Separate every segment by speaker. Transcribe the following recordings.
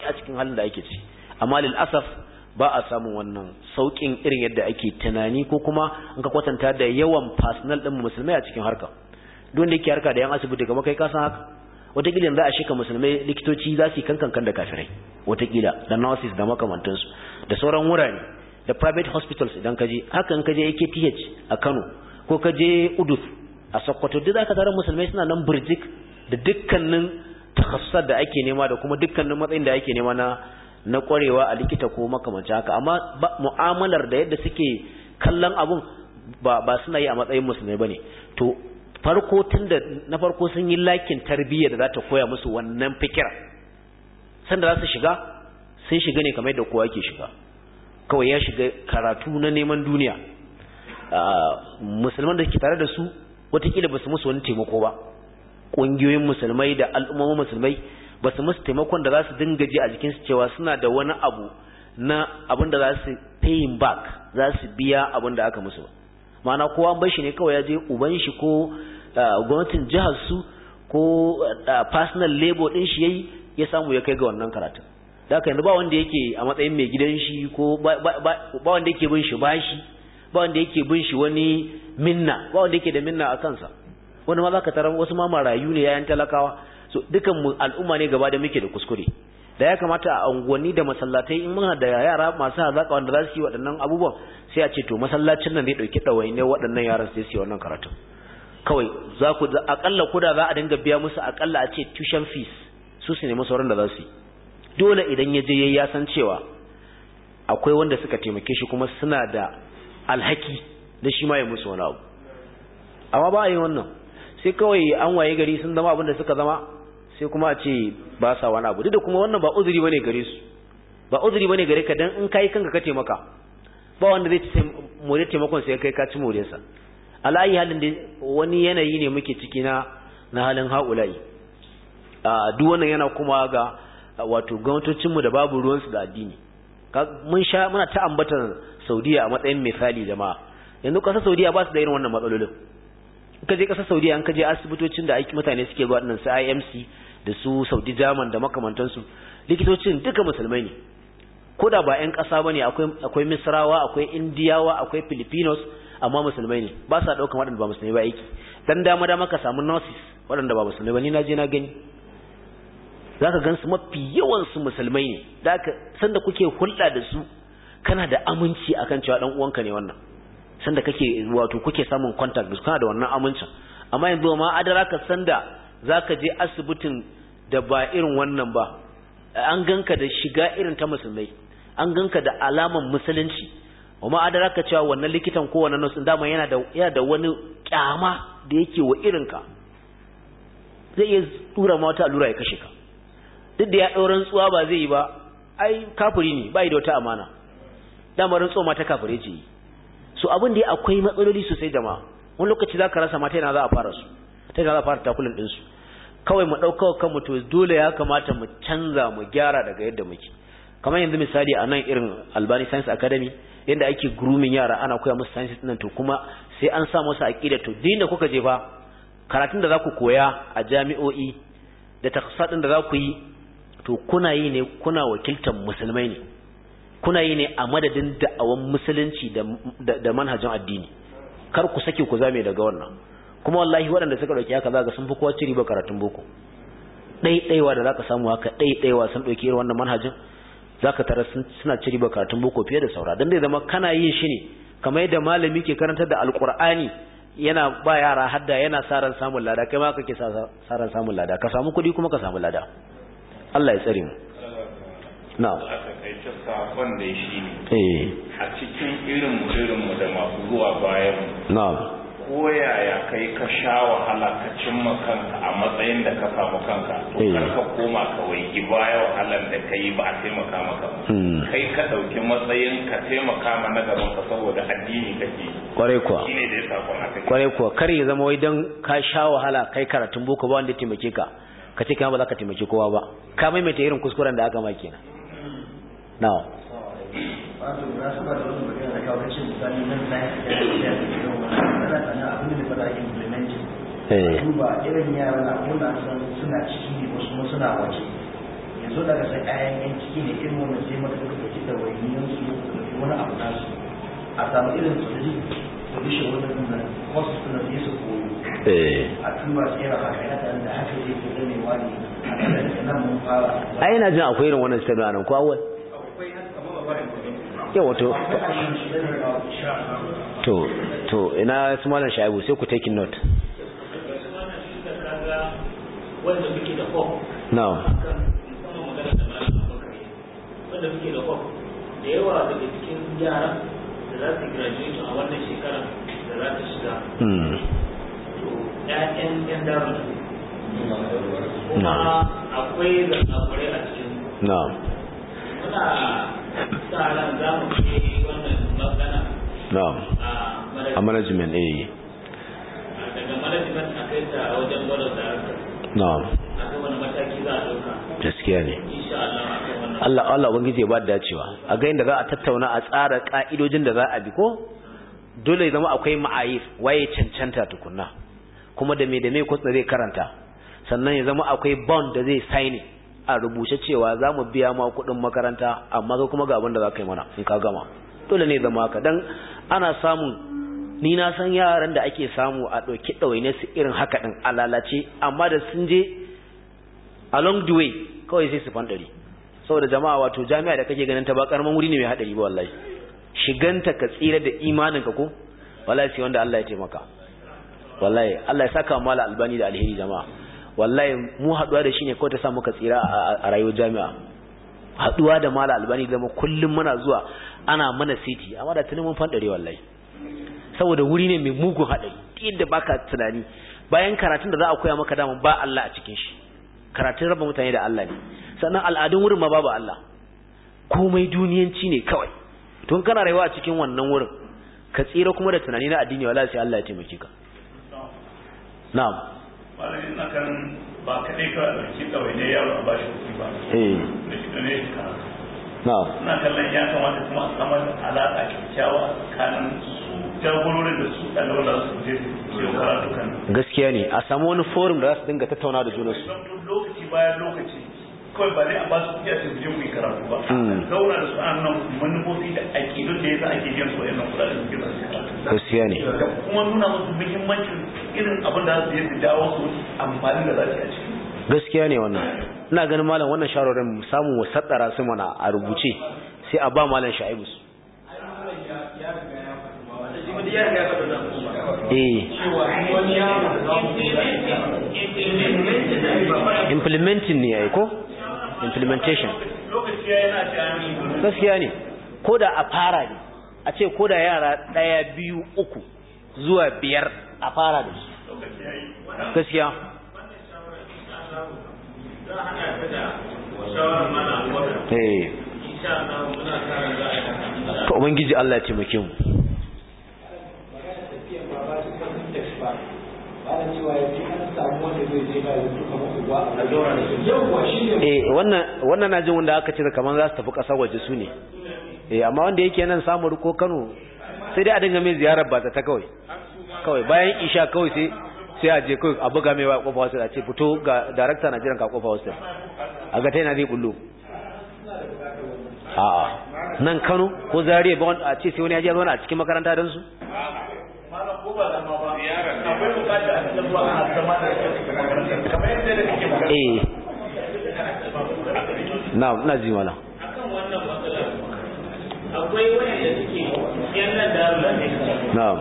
Speaker 1: a cikin halin da ake ci. Amma lil asaf ba a samun wannan saukin irin yadda ake tunani, ko kuma in ka kwatanta da yawan personnel din musulmai a cikin harka. Duk wanda yake harka da yan asibiti kamar kai ka san haka, wataƙila yanzu a shika musulmai likitoci za su yi kankan da kafirai, wataƙila da nurses da makamantansu da sauran wurare da private hospitals. Idan ka je haka, in ka je AKTH a Kano ko ka je Udus a Sokoto, duk zaka tarar musulmai suna nan burjik da dukkanin takhassusat da ake nema da kuma dukkanin matsayin da ake nema na kwarewa a likita ko makamancin haka. Amma mu'amalar da yadda suke kallon abun ba suna yi a matsayin musulmai bane. To farko tunda na farko sun yi lakin tarbiyya da za ta koya musu wannan fikira, sanda za su shiga sun shiga ne kamar yadda kowa yake shiga, kawai ya shiga karatu na neman duniya. Musulman da ke tare da su watakila ba su musu wani taimako ba, ƙungiyoyin musulmai da al'ummomin musulmai ba su musu taimakon da za su dinga ji a jikinsu cewa suna da wani abu na abin da za su paying back, za su biya abin da aka musu ba. Ma'ana kowa bai shi ne kawai ya je uban shi ko gwamnatin jihar su ko personal labor din shi yayi ya samu ya kai ga wannan karatun. Da haka yanzu ba wanda yake a matsayin mai gidan shi, ko ba wanda yake bin shi bashi, ba wanda yake bin shi wani minna, ba wanda yake da minna a kansa. Wani ma za ka tarar wasu ma marayu ne, yayan talakawa. So dukan mu al'umma ne gaba da muke da kuskure. Da ya kamata a unguwanni da masallatai in muna da yara masu hazaka wanda za su yi waɗannan abubuwan, sai a ce to masallacin nan zai ɗauki ɗawai ne waɗannan yaran sai su yi wannan karatun. Kawai za ku akalla kuda za a dinga biya musu akalla a ce tuition fees, su nemi sauran da za su yi. Dole idan ya je ya san cewa akwai wanda suka taimake shi kuma suna da alhaki da shi ma ya musu wani abu. Amma ba a yi wannan, sai kawai an waye gari sun zama abin da suka zama, sai kuma a ce ba sa wani abu. Duk da kuma wannan ba uzuri bane gare su, ba uzuri bane gare ka, dan in kai kanka ka taimaka ba wanda zai ci more taimakon sai kai ka ci moriyarsa. Alayi halin da wani yanayi ne muke ciki na halin haulayi. Duk wannan yana kuma ga wato gwamnatocin mu da babu ruwan su da addini. Muna ta ambatar Saudiya a matsayin misali jama'a. Yanzu kasar Saudiya ba su da irin wannan matsalolin. Ka je kasar Saudiya, an ka je asibitocin da aiki mutane suke zuwa dinnan su IMC da su Saudi German da makamantansu, likitocin duka musulmai ne. Koda ba ƴan ƙasa bane, akwai Misrawa, akwai Indiyawa, akwai Filipinos, amma musulmai ne. Ba sa daukan waɗanda ba musulmai ba aiki. Dan dama ka samu nurses waɗanda ba musulmai ba, ni na je na gani. Zaka gansu mafi yawan su musulmai ne. Da haka sanda kuke hulɗa da su kana da aminci akan cewa dan uwanka ne wannan. Sanda kake wato kuke samun contact da su kana da wannan amincin. Amma yanzu ma adara ka sanda zaka je asibitin da ba irin wannan ba, an ganka da shiga irin ta musulmai, an ganka da alaman musulunci, amma adara ka cewa wannan likitan ko wannan nurse dama yana da wani kyama da yake wa irinka, zai iya tura ma wata allura ya kashe ka. Duk da ya ɗauran tsuwa ba zai yi ba, ai kafiri ne, bai da wata amana, dama rantsuwa ma ta kafire ce yi. So abin da akwai matsaloli sosai jama'a. Wani lokaci za ka rasa mata yana za a fara su, ta yana za a fara takulin ɗinsu. Kawai mu ɗaukawa kanmu to dole ya kamata mu canza mu gyara daga yadda muke. Kamar yanzu misali a nan irin Albani Science Academy, yadda ake grooming yara ana koya musu science ɗin to kuma sai an sa musu aƙida to dinda kuka je fa karatun da za ku koya a jami'o'i da takhassus ɗin da za ku yi to kuna yi ne kuna wakiltar musulmai ne. Kuna yi ne a madadin da'awan musulunci da manhajin addini. Kar ku sake ku zame daga wannan. Kuma wallahi waɗanda suka ɗauki haka za ka sun fi kowa ciri ba karatun boko. Ɗaiɗaiwa da za ka samu haka ɗaiɗaiwa sun ɗauki irin wannan manhajin, za ka tara suna ciri ba karatun boko fiye da saura. Don zai zama kana yin shi ne kamar yadda malami ke karantar da alƙur'ani yana ba yara hadda yana sa ran samun lada, kai ma kake sa ran samun lada, ka samu kuɗi kuma ka samu lada. Allah ya tsare mu. Na'am.
Speaker 2: Sakon da shi ne a cikin irinmu da masu zuwa bayan ko yaya kai ka sha wahala ka cimma kanka a matsayin da ka samu kanka to kar ka koma ka waigi baya wahalar da kai ba a taimaka maka kai ka dauki matsayin ka taimaka ma na gaban ka saboda addini kake
Speaker 1: kware kuwa
Speaker 2: shine da sakon haka
Speaker 1: kware kuwa kar ya zama wai dan ka sha wahala kai karatun boko ba wanda ya taimake ka ka ce kai ba za ka taimake kowa ba ka maimaita irin kuskuren da aka ma kenan. Now
Speaker 3: wato na saba da wani magana da kawo cin misali nan sai ya ce ana tana abin da fara implementing duba irin yaran na kuma san suna ciki wasu kuma suna waje yanzu daga sai kayan yan ciki ne irin wannan sai maka suka ɗauki da wayannan su wani abu nasu a samu irin solution wannan nan wasu suna yi su koyo a tuba tsera haka yana da haka zai fi ganewa ne a nan mun fara
Speaker 1: ai ina jin akwai irin wannan sirri anan ko awal yawa to ina su malam Shaibu sai ku taking note
Speaker 4: wanda muke da hope
Speaker 1: na'am
Speaker 4: wanda muke da hope da yawa daga cikin yara da za su graduate a wannan shekara da za ta shiga to ƴaƴan daru kuma akwai zakakurai a cikin
Speaker 1: na'am
Speaker 4: muna sa ran za mu kai wannan magana
Speaker 1: na'am a management
Speaker 4: daga management a kai ta a wajen gwada da
Speaker 1: na'am
Speaker 4: akan wani mataki za a dauka
Speaker 1: gaskiya ne
Speaker 4: insha Allah akan wannan
Speaker 1: Allah ubangiji ya ba da dacewa a ga inda za a tattauna a tsara ka'idojin da za a bi ko dole ya zama akwai ma'ayif waye cancanta tukunna kuma da me ko zai karanta sannan ya zama akwai bond da zai sign a rubuce cewa za mu biya ma kuɗin makaranta amma kai kuma ga abin da za ka yi mana in ka gama dole ne zama haka dan ana samun ni na san yaran da ake samu a ɗauki ɗawaine su irin haka ɗin a lalace amma da sun je along the way kawai sai su fandari saboda jama'a wato jami'a da kake ganin ta ba karaman wuri ne mai haɗari ba wallahi shiganta ka tsira da imaninka ko wallahi sai wanda Allah ya taimaka wallahi Allah ya saka mala albani da alheri jama'a wallahi mu haɗuwa da shi ne kawai ta sa muka tsira a rayuwar jami'a haɗuwa da mala albani zama kullum muna zuwa ana mana city amma da tunin mun fandare wallahi saboda wuri ne mai mugun haɗari yadda baka tunani bayan karatun da za a koya maka dama ba Allah a cikin shi karatun raba mutane da Allah ne sannan al'adun wurin ma babu Allah komai duniyanci ne kawai tun kana rayuwa a cikin wannan wurin ka tsira kuma da tunani na addini wallahi sai Allah ya taimake ka na'am
Speaker 5: malami ina kan ba kadai ka dauki kawai ne yaro a bashi kuɗi ba da shi ne ka
Speaker 1: na'am
Speaker 5: ina kallon ya kamata kuma a samar alaƙa kyakkyawa tsakanin jagororin da su ɗaliban da su je su karatu kan
Speaker 1: gaskiya ne a samu wani forum da za su dinga tattauna da junansu
Speaker 5: lokaci bayan lokaci kawai ba dai a ba su kuɗi a cikin je ku yi karatu ba zauna da su an nan manufofi da aƙidun da ya sa ake biyan su wa'annan kuɗaɗen su ke ba su karatu
Speaker 1: gaskiya ne
Speaker 5: da kuma nuna musu muhimmancin irin abin da su yi su jawo su amfani da za su yi a ciki
Speaker 1: gaskiya ne wannan ina ganin malam wannan shawarar samu mu saddara su mana a rubuce sai a ba malam Shaibu su implementing ne ai ko implementation gaskiya ne ko da a fara ne a ce ko da yara 1 2 3 zuwa 5 a fara da su gaskiya to ubangiji Allah ya taimake mu wannan na jin wanda aka ce kamar za su tafi ƙasar waje su ne amma wanda yake nan samun ko Kano sai dai a dinga mai ziyarar ba ta kawai bayan isha kawai sai a je kawai a buga mai wa kofa wasu a ce fito ga darakta na jiran ka kofa wasu a ga ta yana zai bullo a'a nan Kano ko Zaria ba wanda a ce sai wani ya je zauna a cikin makaranta don su na ji mala
Speaker 4: akan wannan matsalar akwai wanda suke yan nan da Allah ne
Speaker 1: na'am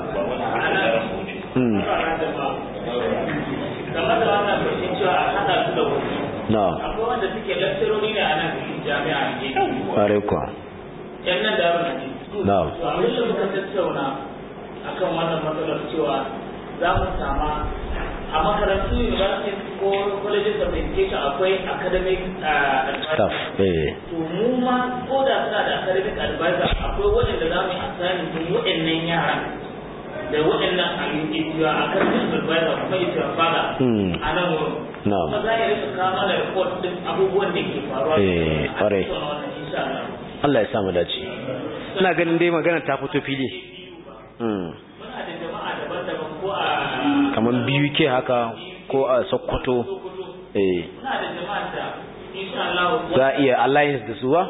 Speaker 4: kamar da wannan bashin cewa a hada su da wani
Speaker 1: na'am
Speaker 4: akwai wanda suke lakcarori ne a nan jami'a ne
Speaker 1: ƙware kuwa
Speaker 4: yan nan da Allah ne
Speaker 1: na'am
Speaker 4: abin da muka tattauna akan wannan matsalar cewa za mu sama a makarantu university ko colleges of education akwai academic
Speaker 1: staff
Speaker 4: to mu ma ko da suna da academic advisor akwai waɗanda za mu yi assigning din waɗannan yaran da waɗannan ayyuka a academic advisor kuma ya ce fada a nan wurin kuma za a yi rika kawo mana report din abubuwan da ke faruwa a wannan insha
Speaker 1: Allah ya samu dace ina ganin dai magana ta fito fili
Speaker 4: muna da jama'a daban-daban ko a
Speaker 1: kamar biyu ke haka ko a Sokoto
Speaker 4: muna da jama'a da
Speaker 1: za a iya alliance da su ba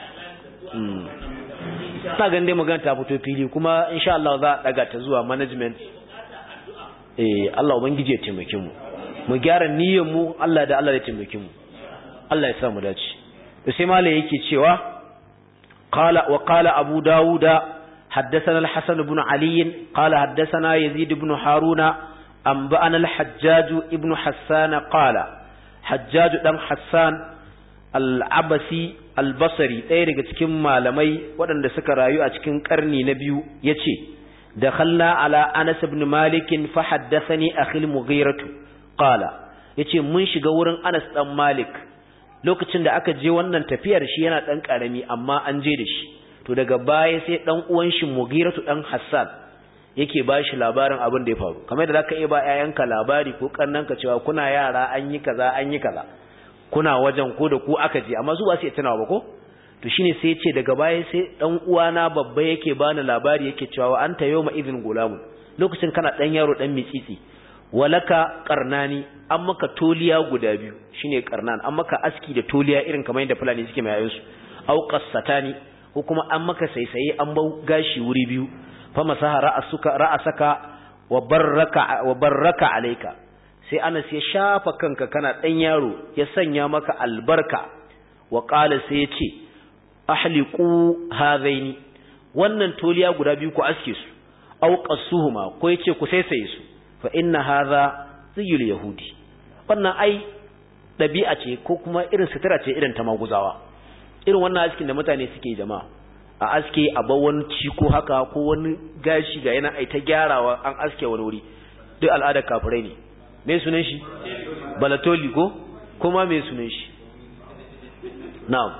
Speaker 1: na ganin dai magana ta fito fili kuma insha Allah za a daga ta zuwa management Allah ubangije ya taimake mu mu gyara niyyar mu Allah da Allah ya taimake mu Allah ya sa mu dace sai malai yake cewa qala abu dauda حدثنا الحسن بن علي قال حدثنا يزيد بن هارون أنبأنا الحجاج ابن حسان قال حجاج بن حسان العبسي البصري ɗaya daga cikin malamai waɗanda suka rayu a cikin ƙarni na biyu yace dakhalna ala Anas ibn Malik fa haddathani akhi al-Mughirah qala yace mun shiga wurin Anas dan Malik lokacin da aka je wannan tafiyar shi yana dan karami amma an je da shi to daga baya sai dan uwan shi Mughiratu dan Hassan yake ba shi labarin abin da ya faru kamar da zaka iya ba ƴaƴanka labari ko kannanka cewa kuna yara an yi kaza kuna wajen ko da ku aka je amma su ba su iya tunawa ba ko to shine sai yace daga baya sai dan uwana babba yake bani labari yake cewa anta yawma idhin gulamun lokacin kana dan yaro dan mitsitsi walaka qarnani an maka toliya guda biyu shine qarnan an maka aski da toliya irin kamar yadda fulani suke mai ayyansu au qassatani ko kuma an maka saisaye an bau gashi wuri biyu fa masaha ra'asaka wa barraka alayka sai Anas ya shafa kanka kana dan yaro ya sanya maka albarka wa qala sai ya ce ahliqu hadaini wannan toliya guda biyu ku aske su aw qassuhuma ko yace ku saisaye su fa inna hadha ziyul yahudi wannan ai dabi'a ce ko kuma irin sutura ce irin ta maguzawa irin wannan askin da mutane suke jama'a a aske a ba wani ciko haka ko wani gashi ga yana ai ta gyarawa an aske wani wuri duk al'adar kafirai ne me sunan shi balatoli ko kuma me sunan shi na'am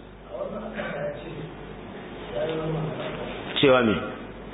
Speaker 1: cewa me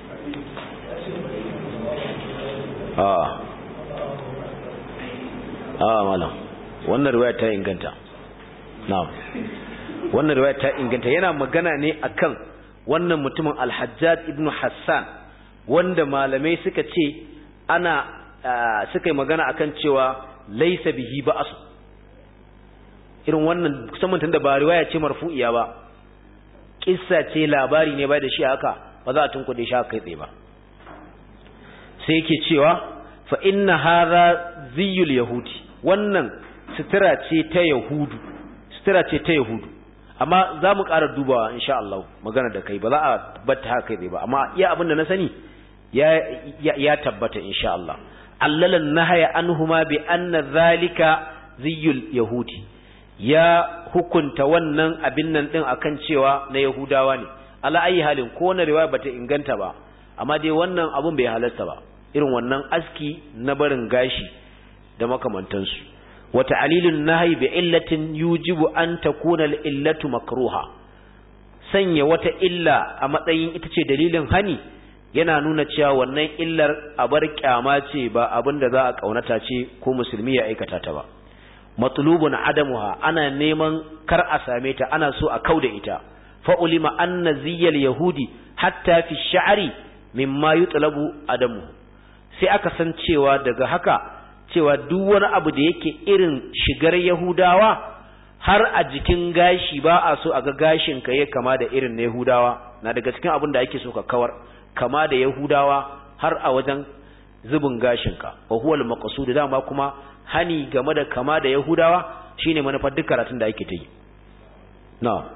Speaker 1: malam wannan riwaya ta inganta na'am wannan riwaya ta inganta yana magana ne akan wannan mutumin Al-Hajjaj ibn Hassan wanda malamai suka ce suka yi magana akan cewa laysa bihi ba'as irin wannan musamman tunda ba riwaya ce marfu'iya ba kissa ce labari ne bai da shi haka ba za a tunkuɗe shi haka kai tsaye ba sai yake cewa fa inna hadha ziyul yahudi wannan sutura ce ta yahudu amma za mu ƙara dubawa insha Allah magana da kai ba za a tabbata haka kai ba amma iya abin da na sani ya tabbata insha Allah allalan nahaya anhuma bi anna zalika ziyul yahudi ya hukunta wannan abin nan din akan cewa na yahudawa ne ala ayi halin ko na riwaya bata inganta ba amma dai wannan abun bai halarta ba irin wannan aski na barin gashi da makamantansu wa ta'lilun nahyi bi illatin yujibu an takuna al-illatu makruha sanya wata illa a matsayin ita ce dalilin hani yana nuna cewa wannan illar abar kyama ce ba abinda za a kaunata ce ko musulmi ya aikata ta ba matlubun adamuha ana neman kar a same ta ana so a kauda ita fa ulima anna ziyal yahudi hatta fi sha'ri mimma yutlabu adamu sai aka san cewa daga haka cewa duk wani abu da yake irin shigar yahudawa har a jikin gashi ba a so a ga gashin ka ya kama da irin na yahudawa na daga cikin abin da ake so ka kawar kama da yahudawa har a wajen zubin gashin ka wa huwa al-maqsud dama kuma hani game da kama da yahudawa shine manufar duk karatun da ake ta yi na'am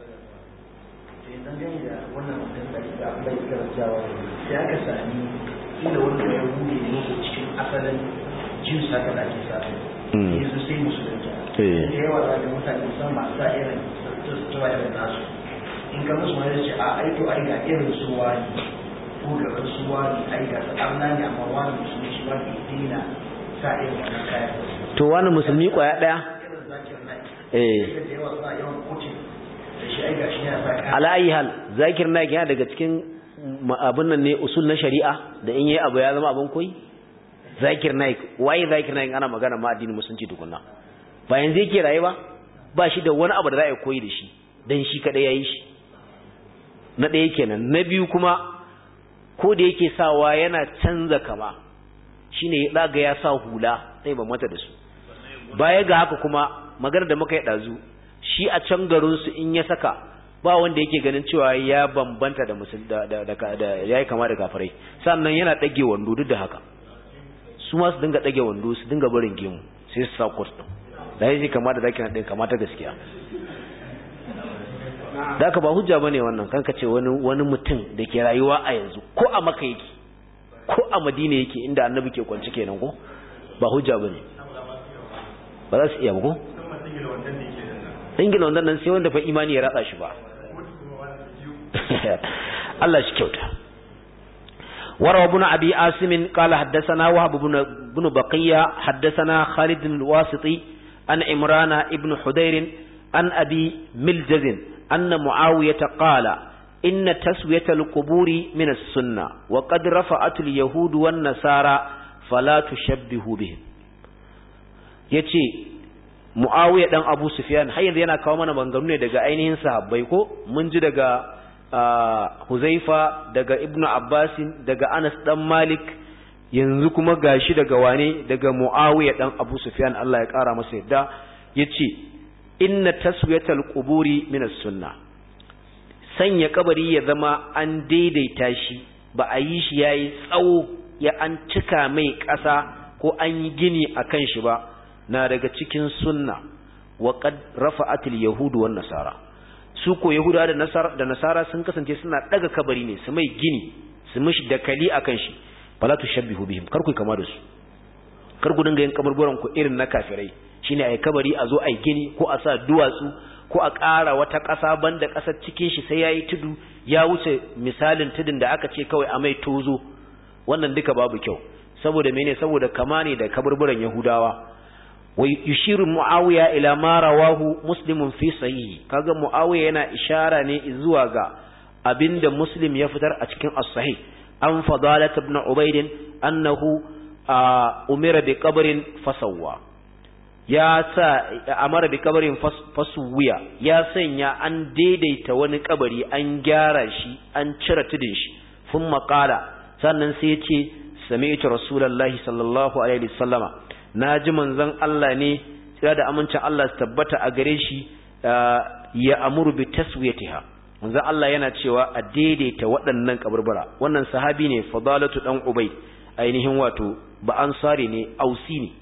Speaker 3: sai aka sami inda wanda ya bude ne ko cikin asalin jin saka da ake sa yanzu sai musulunta da yawa da mutane san masu sa irin tuwa irin nasu in ka musu wani ce a aito ai ga irin su wani ko gaban su wani ai ga sa'amna ne amma wani musulmi shi wani dina sa irin wannan kayan
Speaker 1: to wani musulmi kwaya daya ala ayi hal zakir naik yana daga cikin abin nan ne usul na shari'a da in yayi abu ya zama abin koyi zakir naik waye zakir naik ana magana ma addinin musulunci tukunna ba yanzu yake rayuwa ba shi da wani abu da za a koyi da shi dan shi kada yayi shi na ɗaya kenan na biyu kuma ko da yake sawa yana canza kama shine daga ya sa hula sai ba mata da su baya ga haka kuma magana da muka yi dazu shi a can garin su in ya saka ba wanda yake ganin cewa ya bambanta da da yayi kama da kafirai, sannan yana dage wando duk da haka su ma su dinga dage wando su dinga barin gemu sai su sa coat din da yake kama da zaki na din kama ta gaskiya. da ka ba hujja bane wannan kanka ce wani mutum da ke rayuwa a yanzu ko a Makka yake ko a Madina yake inda Annabi ke kwanci kenan ko ba hujja bane, ba za su iya ba ko Ingila wannan nan sai wanda fa imani ya ratsa shi ba. Allah shi kyauta. وروى ابن أبي عاصم قال حدثنا وهب بن بقية حدثنا خالد الواسطي عن عمران ابن حدير عن أبي ملجز أن معاوية قال إن تسوية القبور من السنة وقد رفعت اليهود والنصارى فلا تشبهوا بهم. يتي معاوية دان أبو سفيان har yanzu yana kawo mana maganganu ne daga ainihin sahabbai ko mun ji daga Huzaifa daga Ibn Abbas daga Anas dan Malik yanzu kuma gashi daga wane daga Muawiya dan Abu Sufyan Allah ya kara masa yadda yace inna taswiyatal quburi min as-sunnah, sanya kabari ya zama an daidaita shi ba a yi shi yayi tsawo ya an cika mai ƙasa ko an yi gini akan shi ba na daga cikin sunna. wa qad rafa'atil yahudu wan nasara, su ko yahuda da nasara sun kasance suna daga kabari ne su mai gini su mishi dakali akan shi. fala tushabbihu bihim, kar ku kama da su, kar ku dinga yin kaburburan ku irin na kafirai shine ai kabari a zo ai gini ko a sa duwatsu ko a ƙara wata ƙasa banda ƙasar cikin shi sai yayi tudu ya wuce misalin tudun da aka ce kawai a mai tozo. wannan duka babu kyau saboda mene, saboda kama ne da kaburburan yahudawa. wa yushiru muawiya ila ma rawahu muslimun fi sahihi, kaga muawiya yana ishara ne zuwa ga abinda muslim ya fitar a cikin as-sahih an fadalat ibn ubayd annahu umira bi qabrin fasawwa, ya sa amara bi qabrin fasuwiya, ya sanya an daidaita wani kabari an gyara shi an cire tudin shi. thumma qala, sannan sai ya ce sami'tu rasulullahi sallallahu alaihi wasallama, naji manzon Allah ne sai da amincin Allah su tabbata a gare shi ya amuru bi taswiyatiha, manzon Allah yana cewa a daidaita waɗannan kaburbura. wannan sahabi ne Fadalatu dan Ubay, ainihin wato ba ansari ne, ausi ne.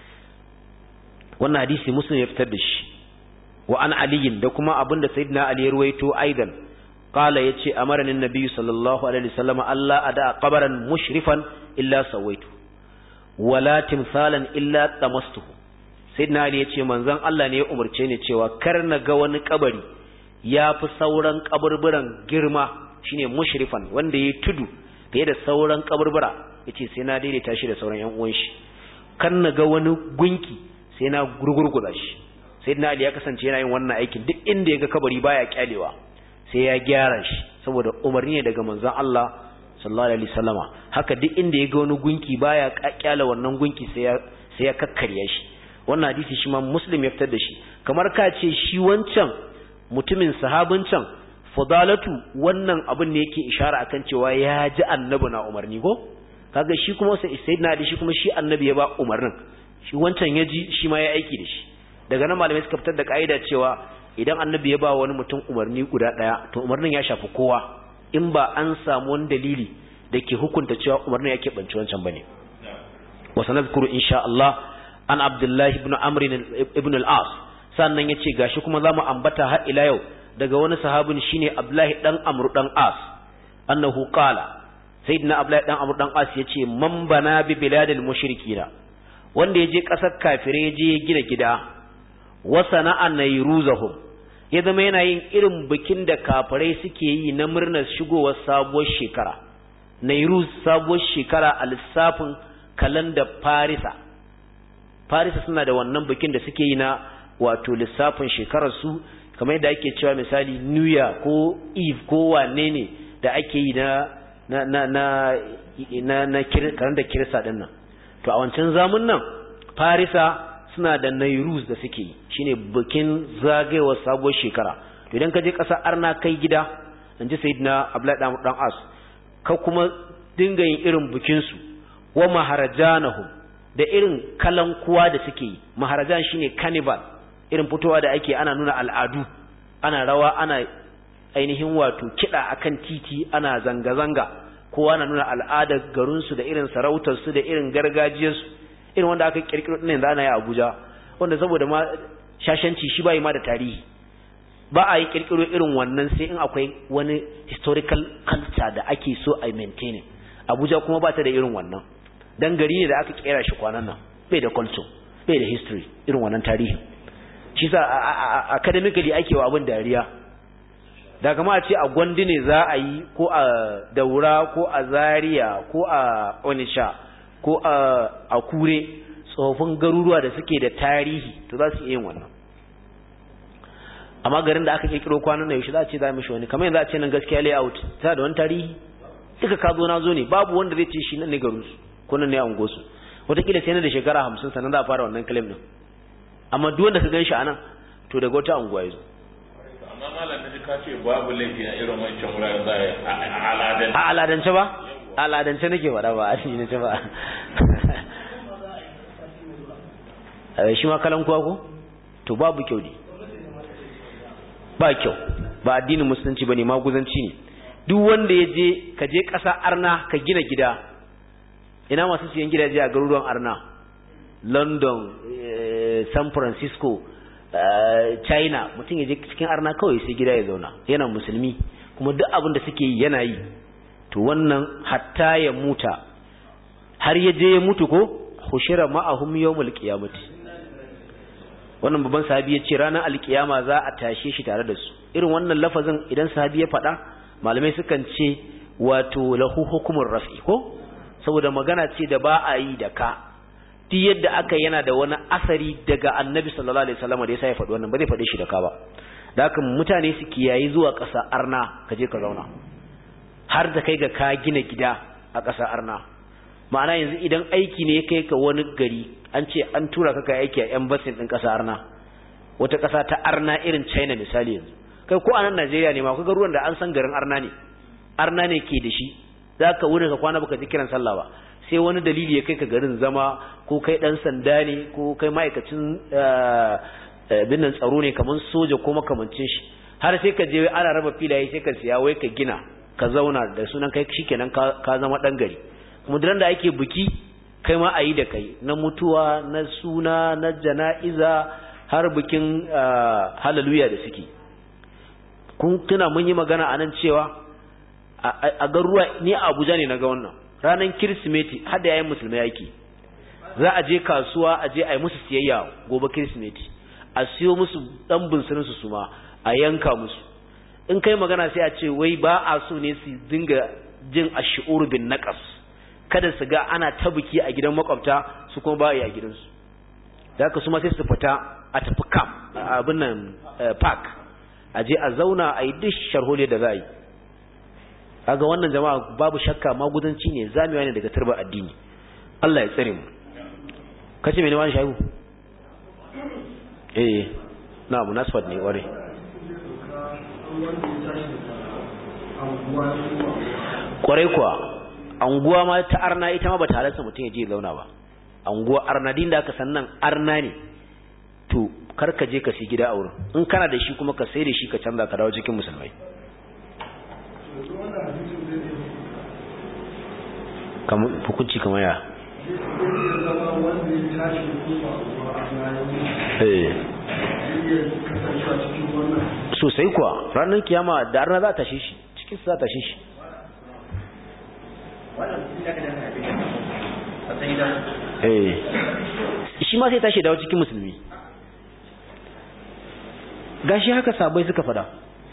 Speaker 1: wannan hadisi Muslim ya fitar da shi. wa an aliyin, da kuma abinda sayyidina Ali ya ruwaito aidan qala yace amarani annabi sallallahu alaihi wasallam alla ada qabran mushrifan illa sawaitu wala timsalan illa tamastuhu. sayyidina Ali yace manzon Allah ne ya umarce ni cewa kar na ga wani kabari yafi sauran kaburburan girma, shine mushrifan wanda yayi tudu fiye da sauran kaburbura, yace sai na daidaita shi da sauran yan uwan shi. kan na ga wani gunki sai na gurgurguza shi. sayyidina Ali ya kasance yana yin wannan aikin duk inda ya ga kabari baya kyalewa sai ya gyara shi, saboda umarni ne daga manzon Allah sallallahu alaihi wasallama. haka duk inda ya ga wani gunki baya kyale wannan gunki sai ya kakkarya shi. wannan hadisi shi ma Muslim ya fitar da shi. kamar ka ce shi wancan mutumin sahabin can Fadalatu wannan abin ne yake ishara akan cewa ya ji annabi na umarni ko, kaga shi kuma sai sayyidina Ali shi kuma shi annabi ya ba umarnin, shi wancan ya ji shi ma ya aiki da shi. daga nan malamai suka fitar da kaida cewa idan annabi ya ba wani mutum umarni guda daya to umarnin ya shafi kowa, in ba an samu wani dalili da ke hukunta cewa umarnin yake banci wancan bane. wa sanadkuru insha Allah an Abdullah ibn Amr ibn al-As, sannan yace gashi kuma zamu ambata har ila yau daga wani sahabin shine Abdullah dan Amr dan As, annahu qala, sayyidina Abdullah dan Amr dan As yace man bana bi biladil mushrikina, wanda yaje kasar kafire yaje gina gida, wa sana'a nayruzahum, ya zama yana yin irin bikin da kafirai suke yi na murnar shigowar sabuwar shekara. Nairuz sabuwar shekara a lissafin kalandar Farisa suna da wannan bikin da suke yi na wato lissafin shekarar su, kamar yadda ake cewa misali New Year ko Eve ko wane ne da ake yi na kalandar Kirista din nan. To a wancan zamun nan Farisa suna da Nairuz da suke yi, shine bikin zagayewar sabuwar shekara. To idan ka je ƙasar Arna kai gida, an ji sayyidina Abdullahi dan As, ka kuma dinga yin irin bikin su, wa maharajanahum, da irin kalankuwa da suke yi. Maharajan shine carnival, irin fitowa da ake ana nuna al'adu, ana rawa, ana ainihin wato kiɗa akan titi, ana zanga-zanga, kowa na nuna al'adar garinsu da irin sarautarsu da irin gargajiyarsu, irin wanda aka kirkiro ɗin da ana yi a Abuja, wanda saboda ma shashanci shi bai ma da tarihi, ba a yi kirkiro irin wannan sai in akwai wani historical culture da ake so a maintain. Abuja kuma ba ta da irin wannan, dan gari ne da aka kera shi kwanan nan, bai da culture, bai da history irin wannan tarihi. Shi sa academically ake wa abin dariya, da kama a ce a Gwandi ne za a yi, ko a Daura, ko a Zaria, ko a Onitsha, ko a Kure, tsofaffin garuruwa da suke da tarihi, to za su iya yin wannan. Amma garin da aka kirkiro kwanan nan yaushe za a ce za mu shi wani, kamar yanzu a ce nan gaskiya layout ta da wani tarihi, duka ka zo na zo ne, babu wanda zai ce shi nan ne garinsu ko nan ne a unguwarsu. Wataƙila sai na da shekara 50 sannan za a fara wannan claim din, amma duk wanda ka gan shi a nan to daga wata unguwa ya zo.
Speaker 2: Amma malam da ka ce babu laifi a irin wancan wuraren za a
Speaker 1: aladance ba? Aladance nake faɗa ba, a cikin ce ba. Shi ma kalan kuwa ko? To babu kyau ne. Ba kyau, ba addinin musulunci bane, maguzanci ne. Duk wanda ya je, ka je ƙasa arna ka gina gida, ina masu siyan gidaje a garuruwan arna, London, San Francisco, China, mutum ya je cikin arna kawai sai gida ya zauna, yana musulmi, kuma duk abin da suke yi yana yi, to wannan hatta ya muta, har ya je ya mutu ko, hushira ma'ahum yawmul qiyamati. Wannan babban sahabi ya ce ranar alkiyama za a tashe shi tare da su. Irin wannan lafazin idan sahabi ya faɗa, malamai sukan ce wato lahu hukumur raf'i ko, saboda magana ce da ba a yi da ka, duk yadda aka yana da wani asari daga annabi sallallahu alaihi wasallam da yasa ya faɗi wannan, ba zai faɗe shi da ka ba. Da haka mutane su kiyayi zuwa ƙasa arna ka je ka zauna, har da kai ga ka gina gida a ƙasa arna. Ma'ana yanzu idan aiki ne ya kai ka wani gari, an ce an tura ka kai aiki a embassy din ƙasa arna, wata ƙasa ta arna irin China misali yanzu, kai ko a nan Najeriya ne ma kaga ruwan da an san garin arna ne ke da shi, zaka wuni ka kwana baka ji kiran sallah ba, sai wani dalili ya kai ka garin zama, ko kai dan sanda ne, ko kai ma'aikacin binnan tsaro ne kamar soja ko makamancin shi, har sai ka je ana raba filaye sai ka siya wai ka gina ka zauna da sunan kai shikenan ka zama dan gari. Kuma duran da ake biki kai ma ayi da kai, na mutuwa, na suna, na jana'iza, har bikin hallelujah da suke. Kun tuna mun yi magana anan cewa a garuruwa, ni a Abuja ne naga wannan ranar Kirsimeti har da yayin musulmai yake, za a je kasuwa a je a yi musu siyayya gobe Kirsimeti, a siyo musu dan bunsurin su suma a yanka musu. In kai magana sai a ce wai ba a so ne su dinga jin ash'ur bin naqas, kada su ga ana ta biki a gidan makwabta su kuma ba a gidansu, da haka su ma sai su fita a tafi camp abin nan park, a je a zauna a yi duk sharhole da za a yi. Kaga wannan jama'a babu shakka magudanci ne, zamewa ne daga turbar addini. Allah ya tsare mu. Kace me ne wani shayu? Na munasbat ne ware. Kwarai kuwa, anguwa ma ta arna ita ma bata halarta mutum ya je zauna ba. Anguwa arna din da aka san nan arna ne, to kar ka je ka si gida a wurin. In kana da shi kuma ka sai da shi ka canza ka dawo cikin musulmai. Kamar hukunci kamar ya. Sosai kuwa, ranar kiyama da arna za ta tashe shi, cikin su za ta tashe shi. Shi ma sai tashi dawo cikin musulmi. Gashi haka sabai suka fada.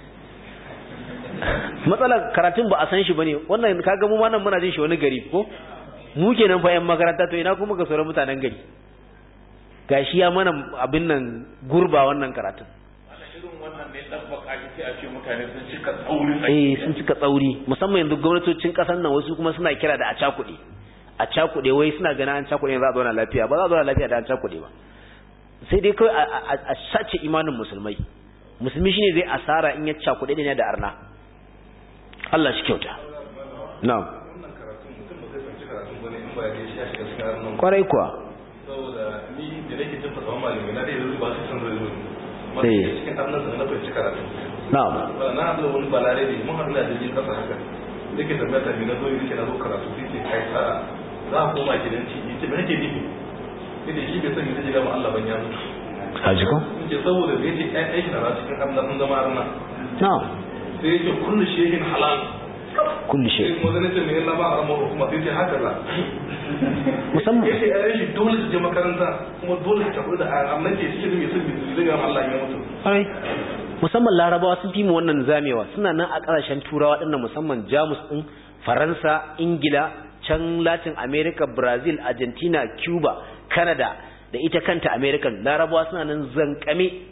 Speaker 1: Matsalar karatun ba a san shi bane, wannan kaga mu ma nan muna jin shi wani gari ko mu kenan fa yan makaranta, to ina kuma ga sauran mutanen gari. Gashi ya mana abin nan gurba wannan karatun.
Speaker 2: Irin wannan ne tabbaka shi sai a ce mutane sun cika tsauri.
Speaker 1: Sun cika tsauri, musamman yanzu gwamnatocin kasar nan wasu kuma suna kira da a cakuɗe wai suna ganin an cakuɗe za a zauna lafiya, ba za a zauna lafiya da an cakuɗe ba. Sai dai kawai a sace imanin musulmai. Musulmi shine zai asara in ya cakuɗe ne da arna. Allah shi kyauta. Na'am.
Speaker 6: Wannan karatun mutum ba zai fahimci karatun bane in ba ya je shi a shiga cikin arnan.
Speaker 1: Kwarai kuwa.
Speaker 6: Saboda ni da nake jin fasawa malamai na da yanzu ba su san zai cikin annan da na fahimci karatu
Speaker 1: na'am
Speaker 6: na haɗu da wani balare ne mun haɗu da jirgin ƙasa haka yake tambaya ta na zo yake na zo karatu sai ce kai sa za a koma gidanci yace me nake nufi sai shi bai sani zai ga mu Allah ban ya mutu
Speaker 1: a jiko
Speaker 6: yace saboda bai ce ai shi na cikin annan sun zama arna
Speaker 1: na'am
Speaker 6: sai yace kullu shay'in halal
Speaker 1: kullu shay
Speaker 6: kuma zan ce me Allah ba haramu kuma sai ce haka la
Speaker 1: musamman
Speaker 6: yace ai shi dole su je makaranta kuma dole su tafi da Allah ke shi ne sun bi zai ga Allah ya mutu
Speaker 1: ai musamman larabawa sun fi mu wannan zamewa suna nan a ƙasashen turawa dinnan musamman jamus din faransa ingila can latin america brazil argentina cuba canada da ita kanta american larabawa suna nan zankame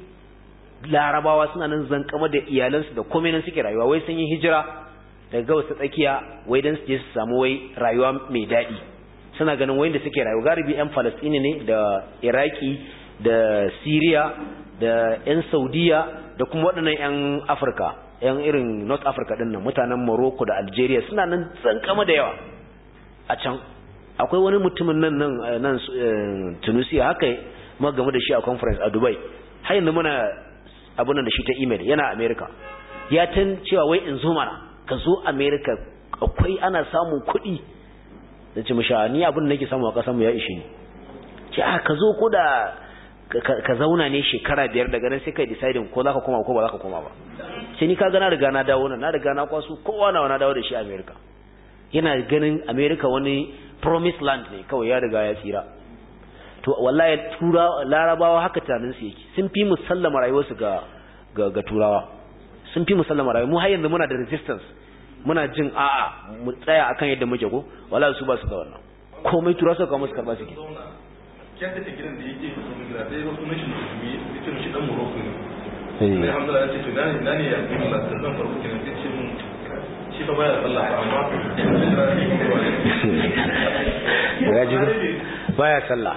Speaker 1: da iyalansu da komai nan suke rayuwa wai sun yi hijira daga gabas ta tsakiya wai dan su je su samu wai rayuwa mai daɗi suna ganin wai da suke rayuwa galibi yan falastini ne da iraki da syria da yan saudiya da kuma waɗannan 'yan Afirka, 'yan irin North Africa ɗin nan, mutanen Morocco da Algeria suna nan tsankama da yawa a can. Akwai wani mutumin nan Tunisia haka game da shi a conference a Dubai, har yanzu muna abunan da shi ta email yana America. Ya tan cewa wai in zo mana, ka zo America akwai ana samun kuɗi. Da ce masha ni abin da nake samu a ƙasarmu ya ishe ni. Ce ka zo ko da ka zauna ne shekara 5 daga nan sai kai deciding ko zaka koma ko ba zaka koma ba sai ni ka ga na riga na dawo nan na riga na kwaso kowa na dawo da shi America yana ganin America wani promised land ne kawai ya riga ya tsira to wallahi larabawa haka tunanin su yake sun fi musallama rayuwarsu ga turawa sun fi musallama rayuwa mu har yanzu muna da resistance muna jin a'a mu tsaya akan yadda muke ko wallahi su ba su da wannan komai turawa su ka musu karba suke
Speaker 6: kyan da gidan da yake so mu gida sai wasu nashin musulmi yake shi dan Morocco ne sai alhamdulillah ya ce to dani ya yi Allah da zan farko kenan sai ce mun shi fa baya sallah ba amma
Speaker 1: gaji baya sallah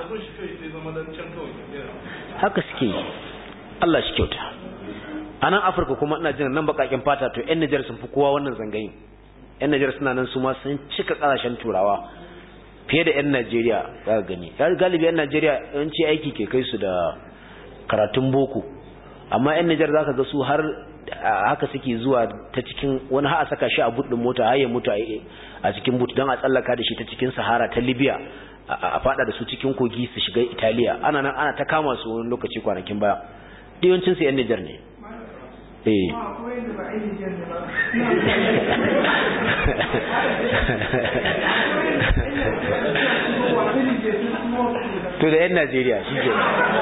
Speaker 1: haka suke Allah shi kyauta a nan Afirka kuma ina jin nan bakakin fata to yan Niger sun fi kowa wannan zangayin yan Niger suna nan su ma sun cika kasashen turawa fiye da 'yan Najeriya za ka gani galibi 'yan Najeriya yawanci aiki ke kai su da karatun boko amma 'yan Nijar za ka ga su har haka suke zuwa ta cikin wani har a saka shi a buɗin mota har ya mutu a cikin but don a tsallaka da shi ta cikin Sahara ta Libya a fada da su cikin kogi su shiga Italiya ana nan ana ta kama su wani lokaci kwanakin baya yawancin su 'yan Nijar ne to da 'yan Najeriya shi ke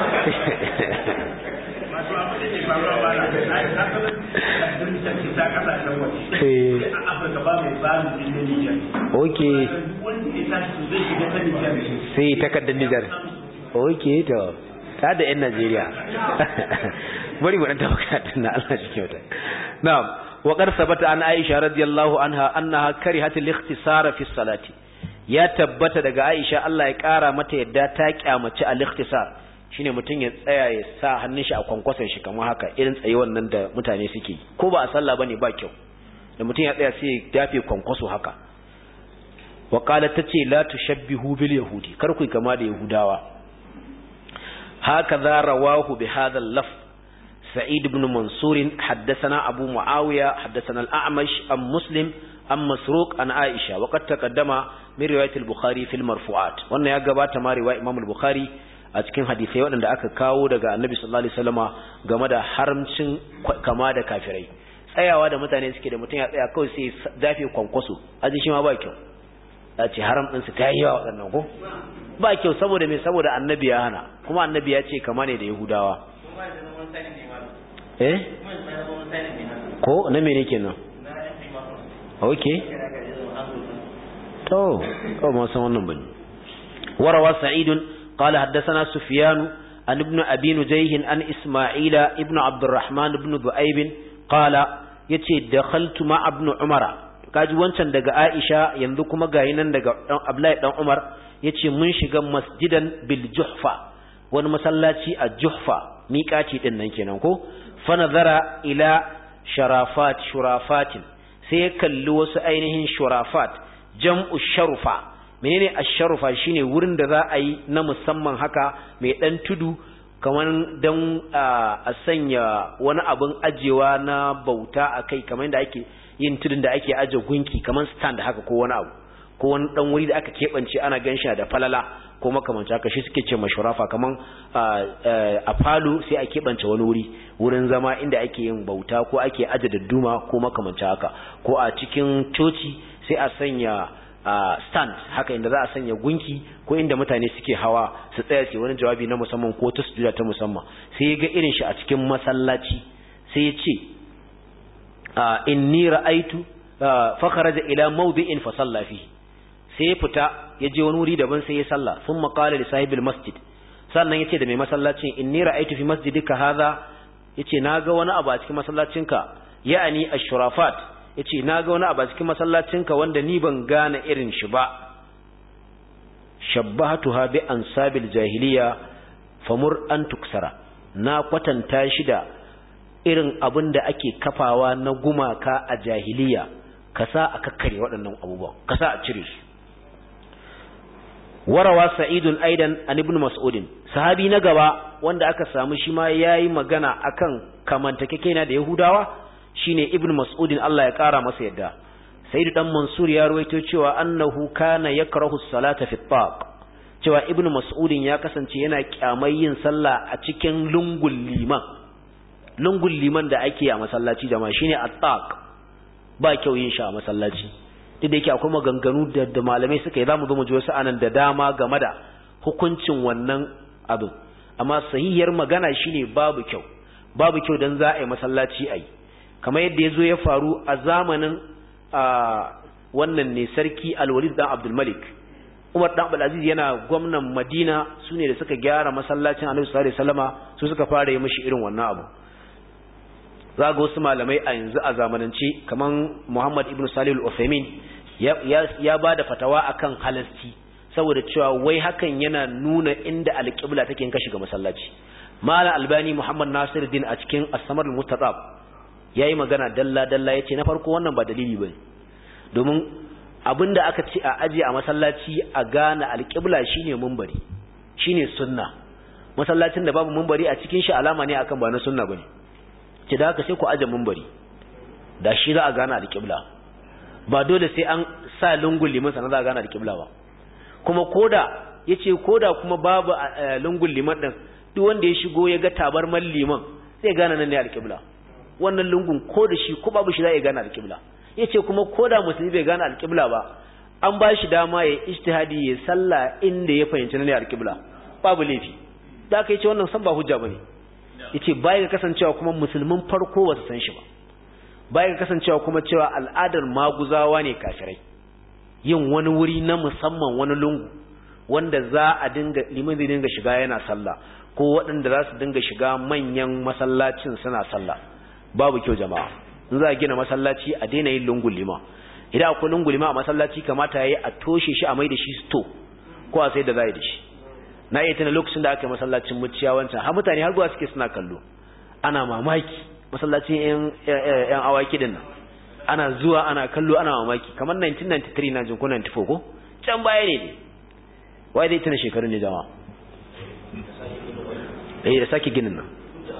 Speaker 1: ok sai takardar Nijar ok to ta da 'yan Najeriya bari mu dan tabbata na Allah shi kyauta na'am wa qad sabata an Aisha radiyallahu anha annaha karihat al-ikhtisara fi salati ya tabbata daga Aisha Allah ya kara mata yadda ta kyamaci al-ikhtisar shine mutun ya tsaya ya sa hannun shi a kwankwason shi kamar haka irin tsaye wannan da mutane suke ko ba a sallah bane ba kyau da mutun ya tsaya sai ya dafe kwankwaso haka wa qalat tace la tushabbihu bil yahudi kar ku kama da yahudawa hakaza rawahu bi hadha al-lafz سعيد بن منصور حدثنا أبو معاوية حدثنا الأعمش أم مسلم أم مسروق عن عائشة وقد تقدم من رواية البخاري في المرفوعات وأن يقبات ما رواية إمام البخاري أتكين حديثي وأن دعاك كاو دقاء النبي صلى الله عليه وسلم قمد حرمشن كما دا كافرين tsayawa da mutane suke da mutum ya tsaya kawai sai dafe kwankwaso aji shi ma ba kyau a ce haram ɗinsu ta yi yawa waɗannan ko ba kyau saboda me saboda annabi ya hana kuma annabi ya ce kama ne da yahudawa ko na mene kenan okay to ma san wannan bane warawa sa'id qala haddathana sufyan an ibn abi nujayh an isma'ila ibn abd alrahman ibn du'ayb qala yace dakhaltu ma ibn umara kaji wancan daga aisha yanzu kuma gayi nan daga abdullahi dan umar yace mun shiga masjidan bil juhfa wani masallaci a juhfa miƙaci din nan kenan ko fa nazara ila shurafatin sai ya kalli wasu ainihin shurafat jam'u sharufa menene ash-sharufa shine wurin da za a yi na musamman haka mai dan tudu kaman dan a sanya wani abin ajewa na bauta akai kamar yadda ake yin tudun da ake aje gunki kaman stand haka ko wani abu ko wani dan wuri da aka kebance ana gansha da falala ko makamanta haka shi suke ce mashurafa kaman a falo sai a kebance wani wurin zama inda ake yin bauta ko ake aje dadduma ko makamanta haka ko a cikin coci sai a sanya stand haka inda za a sanya gunki ko inda mutane suke hawa su tsaya su wani jawabi na musamman ko ta sujuda ta musamman sai ya ga irin shi a cikin masallaci sai ya ce inni ra'aitu fa kharaja ila mawdi'in fa salla fihi sai ya fita ya je wani wuri daban sai ya salla thumma qala li sahibil masjid sannan yace da mai masallacin inni ra'aitu fi masjidika hadha yace naga wani abu a cikin masallacinka ya'ani ash-shurafat yace naga wani abu a cikin masallacinka wanda ni ban gane irin shi ba shabbahatuha bi ansabil jahiliya famur an tuksara na kwatanta shi da irin abin da ake kafawa na gumaka a jahiliya kasa a kakkare waɗannan abubuwan kasa a cire su warawa sa'idun aidan an ibn mas'udin sahabi na gaba wanda aka samu shi ma yayi magana akan kamantakekena da yahudawa shine ibn mas'udin Allah ya kara masa yadda sayyid dan mansur ya ruwaito cewa annahu kana yakrahu as-salata fi at-taq cewa ibn mas'udin ya kasance yana kyamai yin sallah a cikin lungul liman da ake a masallaci jama'a shine at-taq ba kyau yin shi a masallaci duk da yake akwai maganganu da malamai suka yi zamu zo mu ji wasu anan da dama game da hukuncin wannan abin amma sahihiyar magana shine babu kyau dan za a yi masallaci ai kamar yadda yazo ya faru a zamanin wannan ne sarki Al-Walid dan Abdul Malik Umar dan Abdul Aziz yana gwamnan Madina sune da suka gyara masallacin Annabi sallallahu alaihi wasallama su suka fara yi mishi irin wannan abu za ga wasu malamai a yanzu a zamanance kaman Muhammad ibn Salih al-Uthaymeen ya ba da fatawa akan halasci saboda cewa wai hakan yana nuna inda alƙibla take in ka shiga masallaci Malam Albani Muhammad Nasiruddin a cikin As-Samar al-Mustatab yayi magana dalla yace na farko wannan ba dalili bane domin abinda aka ce a aje a masallaci a gane alƙibla shine munbari shine sunna masallacin da babu munbari a cikin shi alama ne akan ba na sunna bane ce da haka sai ku aje munbari da shi za a gane alƙibla ba dole sai an sa lungul liman sanan za a gane alƙibla ba kuma koda kuma babu lungul liman din duk wanda ya shigo ya ga tabarman liman zai gane nan ne alƙibla wannan lungun ko da shi ko babu shi za ya gane alƙibla yace kuma koda musulmi bai gane alƙibla ba an ba shi dama ya ijtihadi ya salla inda ya fahimci nan ne alƙibla babu laifi da aka yace wannan san ba hujja bane yace bai ga kasancewa kuma musulmin farko ba su san shi ba bai ga kasancewa kuma cewa al'adar maguzawa ne kafirai yin wani wuri na musamman wani lungu wanda za a dinga liman zai dinga shiga yana sallah ko waɗanda za su dinga shiga manyan masallacin suna sallah babu kyau jama'a in za a gina masallaci a daina yin lungun lima idan akwai lungun lima a masallaci kamata yayi a toshe shi a mai da shi sto ko a sai da zai da shi na iya tana lokacin da aka yi masallacin muciya wancan har mutane har zuwa suke suna kallo ana mamaki masallacin yan awaki din nan ana zuwa ana kallo ana mamaki kamar 1993 na jin ko 94 ko can baya ne wai dai tana shekarun ne jama'a da sake ginin nan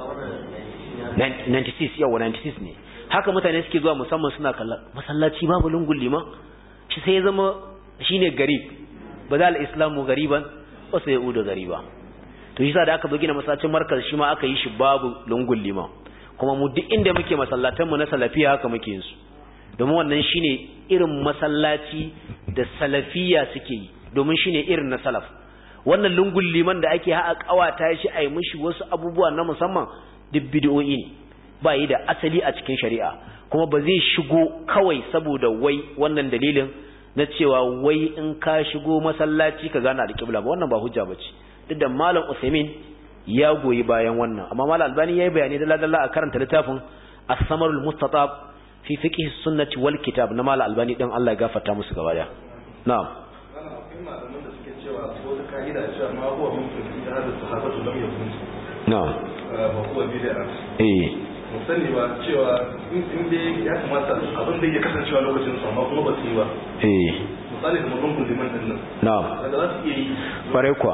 Speaker 1: 96 yawa 96 ne haka mutane suke zuwa musamman suna kallon masallaci babu lungun liman shi sai ya zama shine garib badal islamu gariban wa sai yaudu gariba to shi sa da aka zo gina masallacin markaz shi ma aka yi shi babu lungun liman kuma mu duk inda muke masallatan mu na salafiya haka muke yin su domin wannan shine irin masallaci da salafiya suke yi domin shine irin na salaf wannan lungun liman da ake haƙa kawata shi ai mishi wasu abubuwa na musamman duk bid'o'i ne ba yi da asali a cikin shari'a kuma ba zai shigo kawai saboda wai wannan dalilin na cewa wai in ka shigo masallaci ka gane alƙibla ba wannan ba hujja bace duk da malam Usaimin ya goyi bayan wannan amma malam Albani yayi bayani dalla a karanta littafin As-Samarul Mustatab fi fiqh sunnati wal kitab na malam Albani dan Allah ya gafarta musu gaba daya na'am
Speaker 6: malaman da suke cewa ko da kaida cewa ma huwa mumkin da hada sahabatu lam yakun
Speaker 1: na'am
Speaker 6: ba huwa bid'a musani ba cewa in dai ya kamata abin da ya kasancewa lokacin su amma kuma ba su yi ba misali da mutum liman din nan
Speaker 1: na'am
Speaker 6: da za su iya yi
Speaker 1: bare kuwa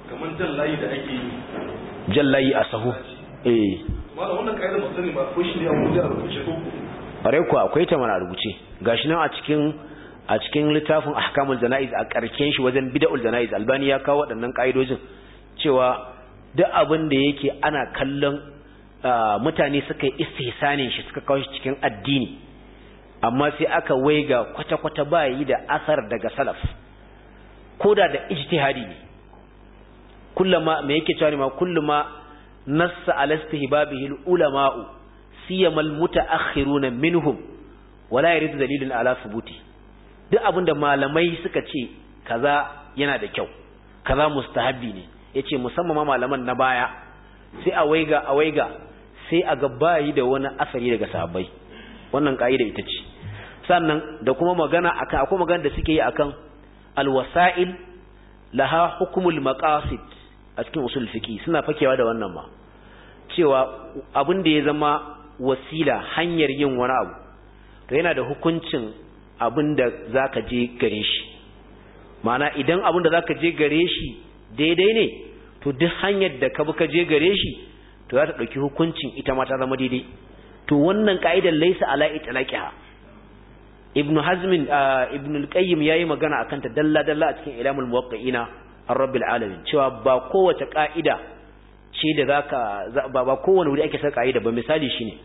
Speaker 6: kamar jan layi da ake yi
Speaker 1: jan layi a sahu
Speaker 6: malam wannan kaidar musani ba ko shi ne abu da rubuce ko
Speaker 1: bare ku akwai ta mana rubuce gashi nan a cikin littafin ahkamul janaiz a karken shi wajen bid'ul janaiz albani ya kawo waɗannan kaidojin cewa duk abin da yake ana kallon mutane suka yi istihsanin shi suka kawo shi cikin addini amma sai aka waiga kwata-kwata ba yi da asar daga salaf koda da ijtihadi ne kullama me yake cewa ma kullama nassa ala istihbabihi ulama'u siyama almutaakhiruna minhum wala yuridu dalilun ala thubuti duk abinda malamai suka ce kaza yana da kyau kaza mustahabbi ne yace musamman ma malaman na baya sai a waiga sai a ga bayi da wani asari daga sahabbai wannan kaida ita ce sannan da kuma magana akan akwai magana da suke yi akan alwasa'il laha hukmul maqasid a cikin usul fiqi suna fakewa da wannan ma cewa abin da ya zama wasila hanyar yin wani abu to yana da hukuncin abin da zaka je gare shi ma'ana idan abin da zaka je gare shi daidai ne to duk hanyar da ka bi ka je gare shi to za ta dauki hukuncin ita ma ta zama daidai to wannan ka'idar laysa ala itlaqiha ibnu hazmin ibnu al-qayyim yayi magana akan ta dalla a cikin ilamul muwaqqi'ina ar-rabbil alamin cewa ba kowace ka'ida ce da zaka ba kowane wuri ake saka ka'ida ba misali shine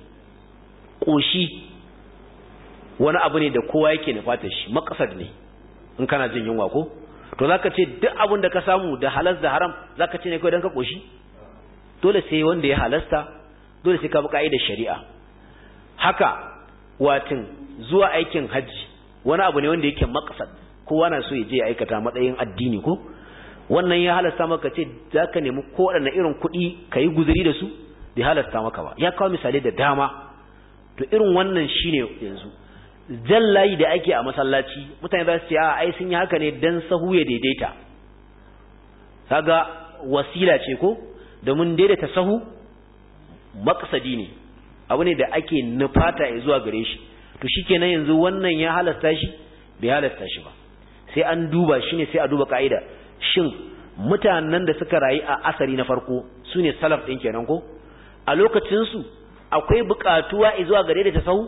Speaker 1: koshi wani abu ne da kowa yake nufatar shi maqsad ne in kana jin yunwa ko to zaka ce duk abin da ka samu da halal da haram zaka ce ne kai dan ka koshi dole sai wanda ya halasta dole sai ka bi ka'idar shari'a haka watin zuwa aikin hajji wani abu ne wanda yake maqsad kowa na so ya je aikata matsayin addini ko wannan ya halasta maka ce zaka nemi ko wadannan irin kuɗi kai guzuri da su bai halasta maka ba ya kawo misali da dama to irin wannan shine yanzu jallayi da ake a masallaci mutane za su ce a ai sun yi haka ne dan sahu ya daidaita kaga wasila ce ko domin daidaita sahu maqsadi ne abu ne da ake nufata zuwa gare shi to shikenan yanzu wannan ya halasta shi bai halasta shi ba sai an duba shine sai a duba kaida shin mutanen da suka rayu a asari na farko sune salaf din kenan ko a lokacin su akwai bukatuwa zuwa gare da tasawu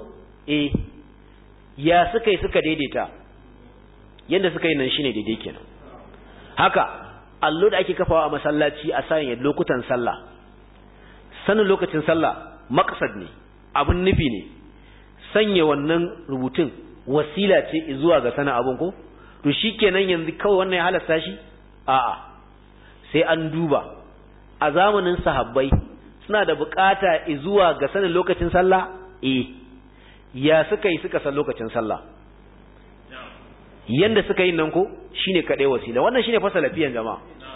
Speaker 1: ya suka daidaita yanda suka yi nan shine daidai kenan haka allo da ake kafawa a masallaci a sayin lokutan sallah sanin lokacin sallah maqsad ne abun nufi ne sanya wannan rubutun wasila ce zuwa ga sana abun ko to shikenan yanzu kawai wannan ya halasta shi a'a sai an duba a zamanin sahabbai suna da bukata zuwa ga sanin lokacin sallah ya suka san lokacin sallah yanda suka yi nan ko shine kadai wasila wannan shine fasalafiyan jama'a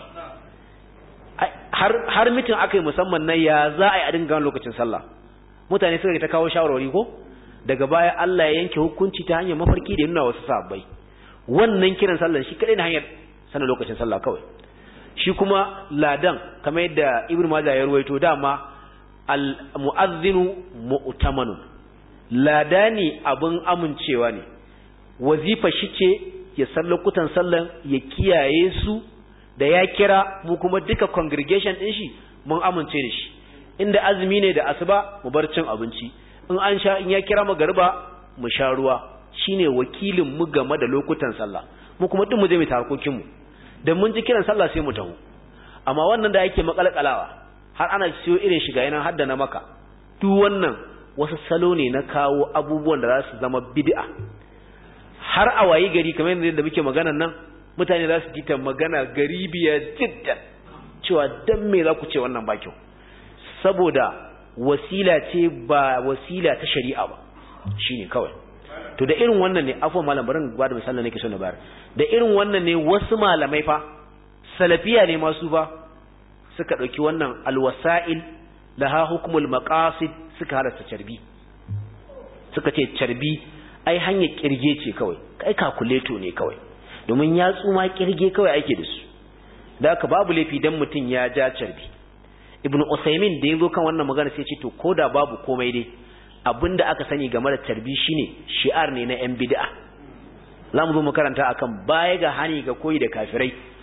Speaker 1: har mitin akai musamman na ya za a yi a dinga lokacin sallah mutane suka ta kawo shawarwari ko daga baya Allah ya yanke hukunci ta hanyar mafarki da nuna wasu sahabbai wannan kiran sallah shi kadai ne hanyar sanin lokacin sallah kawai shi kuma ladan kamar yadda Ibn Majah ya ruwaito dama al mu'adhdhinu mu'tamanun ladani abun amincewa ne wazifa shi ce ya san lokutan sallan ya kiyaye su da ya kira mu kuma duka congregation din shi mun amince da shi inda azumi ne da asuba mu bar cin abinci in an sha in ya kira magariba mu sha ruwa shine wakilin mu game da lokutan sallah mu kuma duk mu je mu tarkokin mu dan mun ji kiran sallah sai mu taho amma wannan da yake makalkalawa har ana siyo irin shiga yana hadda na maka duk wannan wasu salo ne na kawo abubuwan da za su zama bid'a har a wayi gari kamar yadda muke magana nan mutane za su ji ta magana garibiya jiddan cewa dan me za ku ce wannan ba kyau saboda wasila ce ba wasila ta shari'a ba shine kawai to da irin wannan ne afwan malam barin ba da misali nake so na bayar da irin wannan ne wasu malamai fa salafiya ne masu fa suka dauki wannan alwasail laha hukmul maqasid suka halasta carbi suka ce carbi ai hanyar kirge ce kawai kai calculator ne kawai domin ya tsuma kirge kawai ake da su da haka babu laifi dan mutun ya ja carbi ibn Usaymin da yazo kan wannan magana sai ya ce to koda babu komai dai abinda aka sani game da carbi shine shi'ar ne na yan bid'a zamu zo mu karanta akan baya ga hani ga koyi da kafirai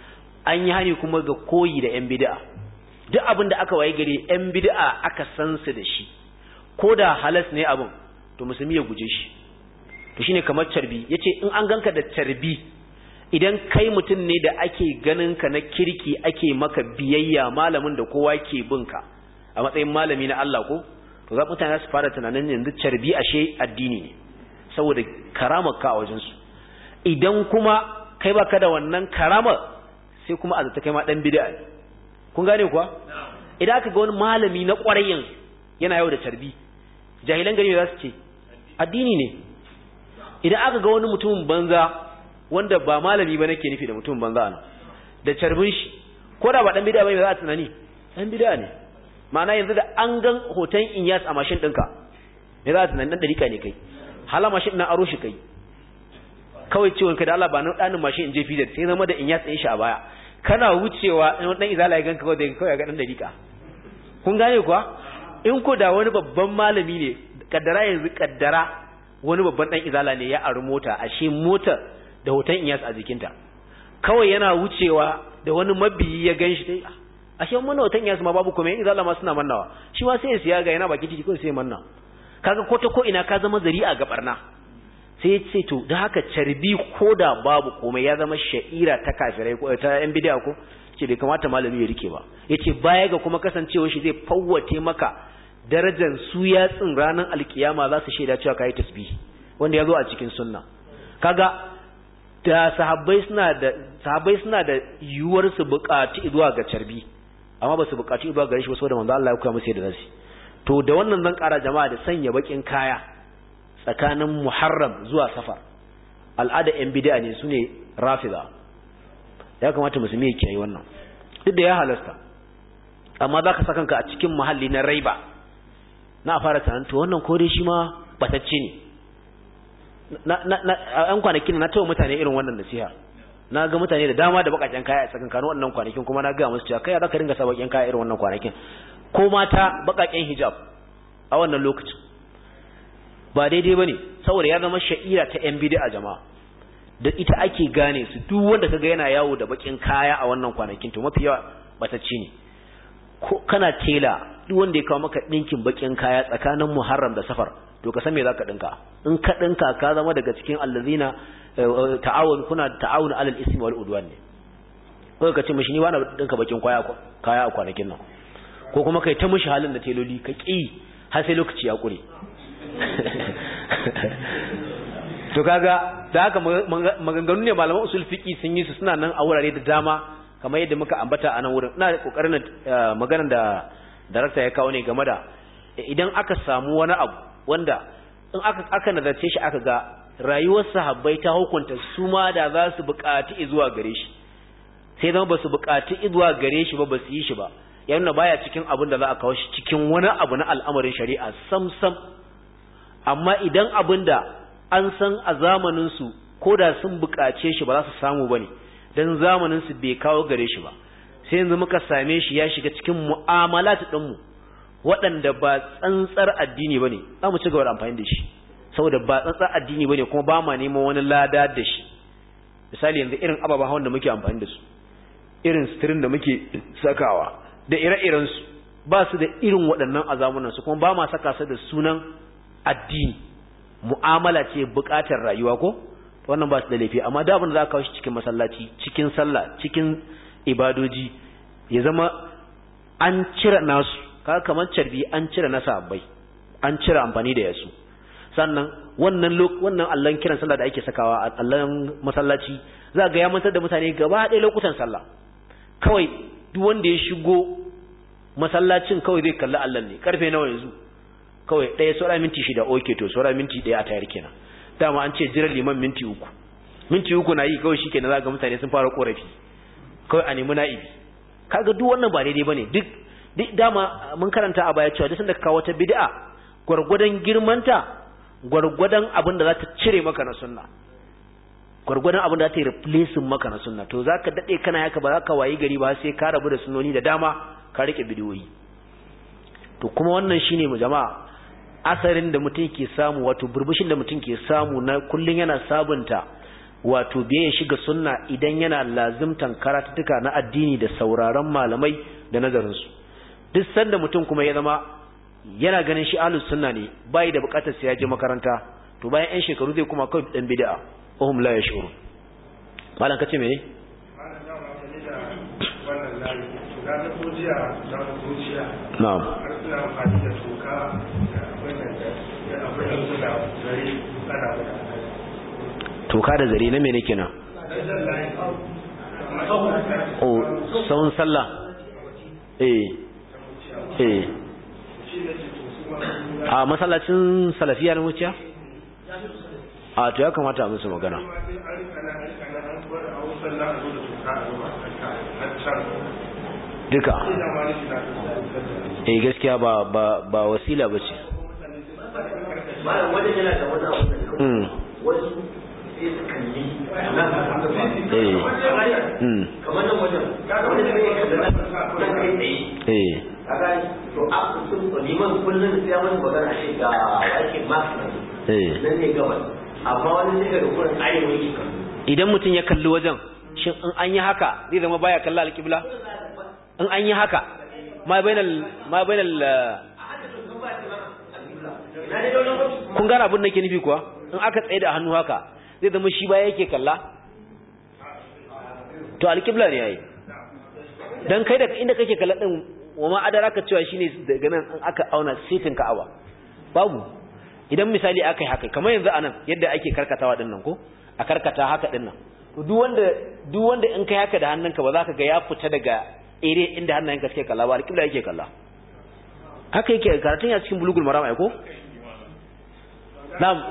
Speaker 1: an yi hani kuma ga koyi da yan bid'a duk abin da aka waye gari yan bid'a aka san su da shi ko da halas ne abin to musulmi ya guje shi to shine kamar carbi yace in an ganka da carbi idan kai mutum ne da ake ganin ka na kirki ake maka biyayya malamin da kowa ke bin ka a matsayin malami na Allah ko to za mutane su fara tunanin yanzu carbi ashe addini ne saboda karamar ka a wajen su idan kuma kai baka da wannan karamar sai kuma azata kai ma dan bid'a ne kun gane kuwa idan aka ga wani malami na ƙwarayin yana yau da carbi jahilan gari za su ce addini ne idan aka ga wani mutumin banza wanda ba malami ba nake nufi da mutumin banza ne da carbin shi ko da ba dan bid'a bane za a tunani dan bid'a ne ma'ana yanzu da an gan hoton Inyas a mashin ɗinka ne za a tunani dan dariƙa ne kai hala mashin na aro shi kai kawai ciwon ka da Allah ba na ɗanin mashin in je fidar sai zama da Inyas ɗin shi a baya kana wucewa in dan izala ya ganka kawai ga dan dariƙa kun gane kuwa in ko da wani babban malami ne kaddara wani babban dan izala ne ya ari mota ashe motar da hoton Inyas a jikinta kawai yana wucewa da wani mabiyi ya ganshi dai ashe mun hoton Inyas ma babu kuma izala ma suna mannawa shi ma sai ya siya ga yana baki titi ko sai manna kaga ko ina ka zama zari'a ga barna sai ya ce to da haka carbi koda babu komai ya zama sha'ira ta kafirai ko ta yan bid'a ko ce bai kamata malami ya rike ba yace baya ga kuma kasancewa shi zai fawwate maka darajar su yatsin ranar alkiyama za su shaida cewa kai tasbih wanda yazo a cikin sunna kaga da sahabbai suna da yuwar su buƙaci zuwa ga carbi amma ba su buƙaci zuwa gare shi ba saboda manzo Allah ya koya musu yadda zasu to da wannan zan ƙara jama'a da sanya bakin kaya tsakanin Muharram zuwa Safar al'ada yan bid'a ne sune Rafida ya kamata musulmi ya kiyaye wannan duk da ya halasta amma zaka saka kanka a cikin muhalli na raiba na fara tunanin to wannan kore shi ma batacce ne an kwanakin na tawo mutane irin wannan nasiha na ga mutane da dama da bakakken kaya a tsakankanin wannan kwanakin kuma na ga musu cewa kai za ka ringa sa bakin kaya irin wannan kwanakin ko mata bakakken hijab a wannan lokacin ba daidai bane saboda ya zama sha'ira ta yan bid'a jama'a da ita ake gane su duk wanda kaga yana yawo da bakin kaya a wannan kwanakin to mafi yawa batacce ne ko kana tela duk wanda ya kawo maka dinkin bakin kaya tsakanin Muharram da Safar to ka san me zaka dinka in ka dinka ka zama daga cikin allazina kuna ta'awun alal ismi wal udwan ne ko ka ce mishi ni wani dinka bakin kaya a kwanakin nan ko kuma kai ta mishi halin da teloli ka ki har sai lokaci ya kure to kaga da haka maganganu ne malaman usul fiqi sun yi su suna nan a wurare da dama kamar yadda muka ambata a nan wurin ina kokarin maganar da darakta ya kawo ne game da idan aka samu wani abu wanda in aka nazarce shi aka ga rayuwar sahabbai ta hukunta su ma da za su buƙaci zuwa gare shi sai zama ba su buƙaci zuwa gare shi ba su yi shi ba ya nuna baya cikin abin da za a kawo shi cikin wani abu na al'amarin shari'a sam amma idan abin da an san a zamanin su ko da sun buƙace shi ba za su samu bane dan zamanin su bai kawo gare shi ba sai yanzu muka same shi ya shiga cikin mu'amalat din mu waɗanda ba tsantsar addini bane za mu ci gaba da amfani da shi saboda ba tsantsar addini bane kuma ba ma neman wani lada da shi misali yanzu irin ababen hawan da muke amfani da su irin sitirin da muke sakawa da ire-iren su ba su da irin waɗannan azamunan su kuma ba ma saka su da sunan addini mu'amala ce buƙatar rayuwa ko wannan ba su da laifi amma da abin da za ka kawo shi cikin masallaci cikin sallah cikin ibadoji ya zama an cire nasu kaga kamar carbi an cire na sahabbai an cire amfani da yasu sannan wannan allon kiran sallah da ake sakawa a allon masallaci za ga ya mantar da mutane gaba ɗaya lokutan sallah kawai duk wanda ya shigo masallacin kawai zai kalli allon ne karfe nawa yanzu kawai ɗaya saura minti 6 oke to saura minti 1 a tayar kenan dama an ce jira liman minti 3 na yi kawai shikenan za ga mutane sun fara korafi kawai a nemi na'ibi kaga duk wannan ba daidai bane duk dama mun karanta a baya cewa duk sanda ka kawo ta bid'a gurgurdan girmanta gurgurdan abin da za ta cire maka na sunna gurgurdan abin da za ta yi replacing maka na sunna to zaka dade kana yaka ba zaka wayi gari ba sai ka rabu da sunnoni da dama ka rike bidiyoyi to kuma wannan shine mu jama'a asarin da mutum ke samu wato burbushin da mutum ke samu na kullun yana sabunta wato biye shiga sunna idan yana lazimtan karatuka na addini da sauraron malamai da nazarin su duk sanda mutum kuma ya zama yana ganin shi ahlus sunna ne bai da bukatar sai ya je makaranta to bayan 'yan shekaru zai kuma kai dan bid'a ohum la yashuru malan kace me na'am toka da zare na mene kenan oh sawun sallah a masallacin salafiya na wuciya a to ya kamata a musu magana duka gaskiya ba wasila ba ce
Speaker 3: kamar nan wajen wani da ya kada nan kai tsaye to a sun liman kullum sai wani magana shi ga yake masu nan ne gaba amma wani sai ga kurin arewa yake kan
Speaker 1: idan mutum ya kalli wajen shin in an yi haka zai zama baya kalla alƙibla in an yi haka ma bainal kun gane abin da ke nufi kuwa in aka tsaye da hannu haka zai zama shi baya yake kalla to alƙibla ne yayi dan kai da inda kake kalla din wa ma adaraka cewa shine daga nan in aka auna sitin Ka'aba babu idan misali aka yi haka kamar yanzu anan yadda ake karkatawa din nan ko a karkata haka din nan to duk wanda in kai haka da hannunka ba za ka ga ya fita daga area inda hannayenka suke kalla ba alƙibla yake kalla haka yake karatun ya cikin bulugul maram ai ko na'am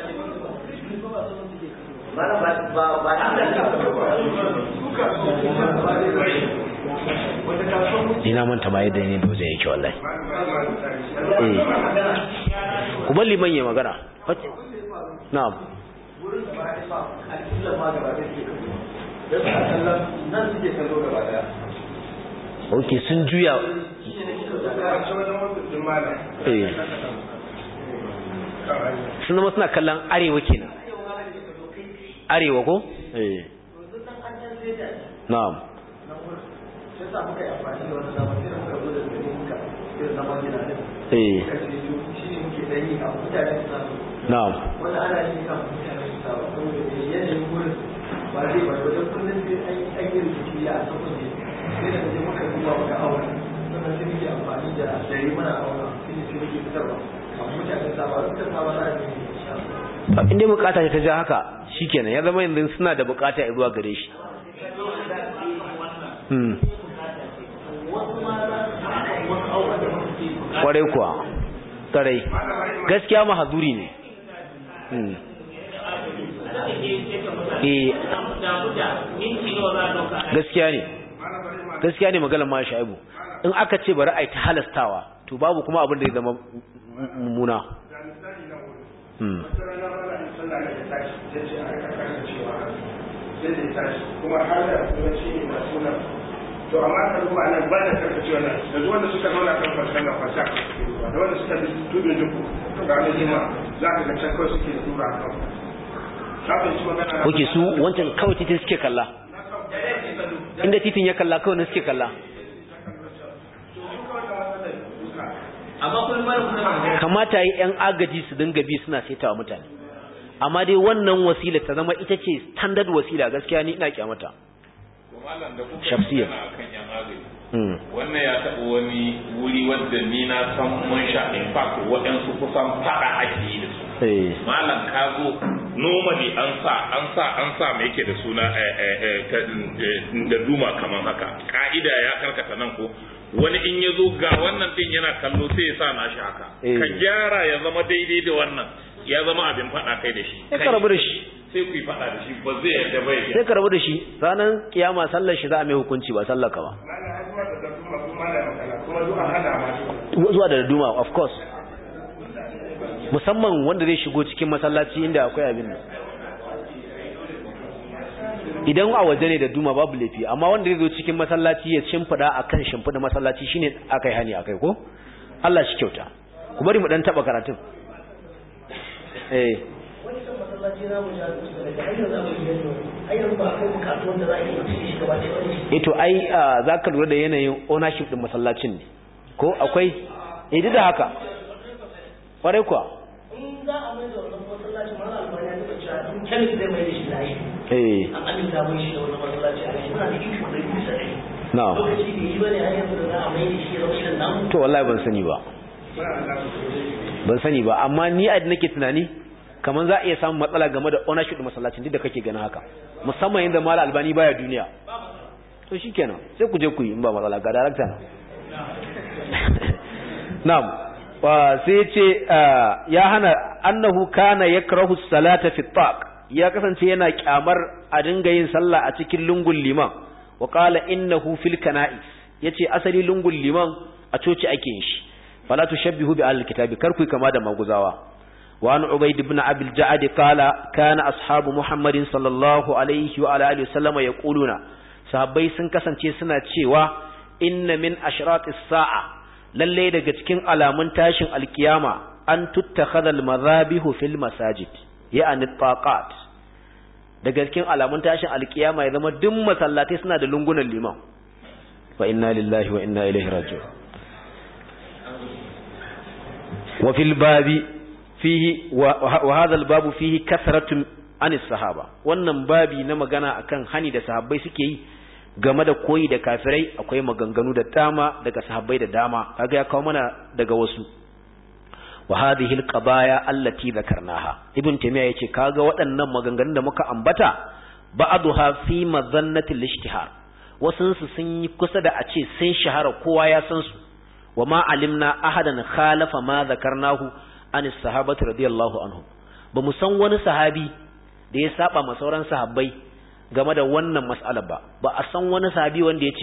Speaker 1: ina manta ma yadda ne da zai yake wallahi ku balli manye magana na'am ok sun juya sun zama suna kallon arewa kenan arewa ko? na'am na'am inda bukata ta ja haka shikenan ya zama yanzu suna da bukata ya zuwa gare shi kwarai kuwa kwarai gaskiya mahazuri ne gaskiya ne maganar ma shaibu in aka ce bari a yi ta halastawa to babu kuma abin da ya zama mummuna
Speaker 7: to amma ka duba nan ba da karkacewa nan da wanda suka zauna kan farkon da kwasa da wanda suka bi tudun duku ga wani jima za ka ga can kawai suke tura a kan kafin shi magana
Speaker 1: oke su wancan kawai titin suke kalla inda titin ya kalla kawai ne suke kalla kamata yi yan agaji su dinga bi suna saitawa mutane amma dai wannan wasila ta zama ita ce standard wasila gaskiya ni ina kyamata shafsiyya
Speaker 2: wannan ya taɓa wani wuri wadda ni na san mun sha in fact waɗansu kusan faɗa ake yi da su malam ka zo normally an sa mai yake da suna da duma kamar haka ka'ida ya karkata nan ko wani in ya zo ga wannan din yana kallo sai ya sa nashi haka ka gyara ya zama daidai da wannan ya zama abin faɗa kai da shi
Speaker 1: ka rabu da shi
Speaker 2: sai ku yi faɗa da shi ba zai yarda ba
Speaker 1: sai ka rabu da shi ranar kiyama sallar shi za a mai hukunci ba sallar ka ba zuwa da duma of course musamman wanda zai shigo cikin masallaci inda akwai abin nan idan a waje ne da duma babu laifi amma wanda zai zo cikin masallaci ya shimfida akan shimfida masallaci shine akai hani akai ko Allah shi kyauta ku bari mu dan taba karatun
Speaker 3: masallaci na mu ja daga hanyar zamu yi hanyar ba kai bukatu wanda za a yi shi gaba ɗaya
Speaker 1: to ai zaka lura da yanayin ownership din masallacin ne ko akwai idan da haka kwarai kuwa
Speaker 3: in za a mai da wannan masallacin ma albani ya taɓa cewa in kemis zai mai da shi lashi an aminta mun shi da wannan masallaci a shi muna da iko da bisa ɗari lokaci bai yi bane har yanzu da za a mai da shi ya zama irin namu
Speaker 1: to wallahi ban sani ba amma ni a nake tunani kaman za a iya samun matsala game da ownership din masallacin duk da kake ganin haka musamman inda Malam Albani baya duniya to shikenan sai ku je ku yi in ba matsala ga director na na'am sai ce ya hana annahu kana yakrahu salata fi taq ya kasance yana kyamar a dinga yin sallah a cikin lungul liman wa qala innahu fil kana'is yace asali lungul liman a coci ake yin shi fala tushabbihu bi al-kitabi kar ku kama da maguzawa wa an ubayd ibn abi al-ja'd qala kana ashabu muhammadin sallallahu alaihi wa alihi wasallam yaquluna sahabbai sun kasance suna cewa inna min ashratis sa'a lalle daga cikin alamun tashin alkiyama an tuttakhadha al-madhabihu fil masajid ya'ani taqat daga cikin alamun tashin alkiyama ya zama duk masallatai suna da lungunan liman wa inna lillahi wa inna ilaihi raji'un wa fil babi fihi wa hadha al babu fihi kasratun anis sahaba wannan babi na magana akan hani da sahabbai suke yi game da koyi da kafirai akwai maganganu da dama daga sahabbai da dama kaga ya kawo mana daga wasu wa hadhihi alqabaya allati dhakarnaha ibn taymiya yace kaga waɗannan maganganun da muka ambata ba'daha fi madhannati al-ishtihar wasun su sun yi kusa da a ce sun shahara kowa ya san su wa ma alimna ahadan khalafa ma dhakarnahu anis sahabati radiyallahu anhum ba mu san wani sahabi da ya saba ma sauran sahabbai game da wannan mas'alar ba a san wani sahabi wanda ya ce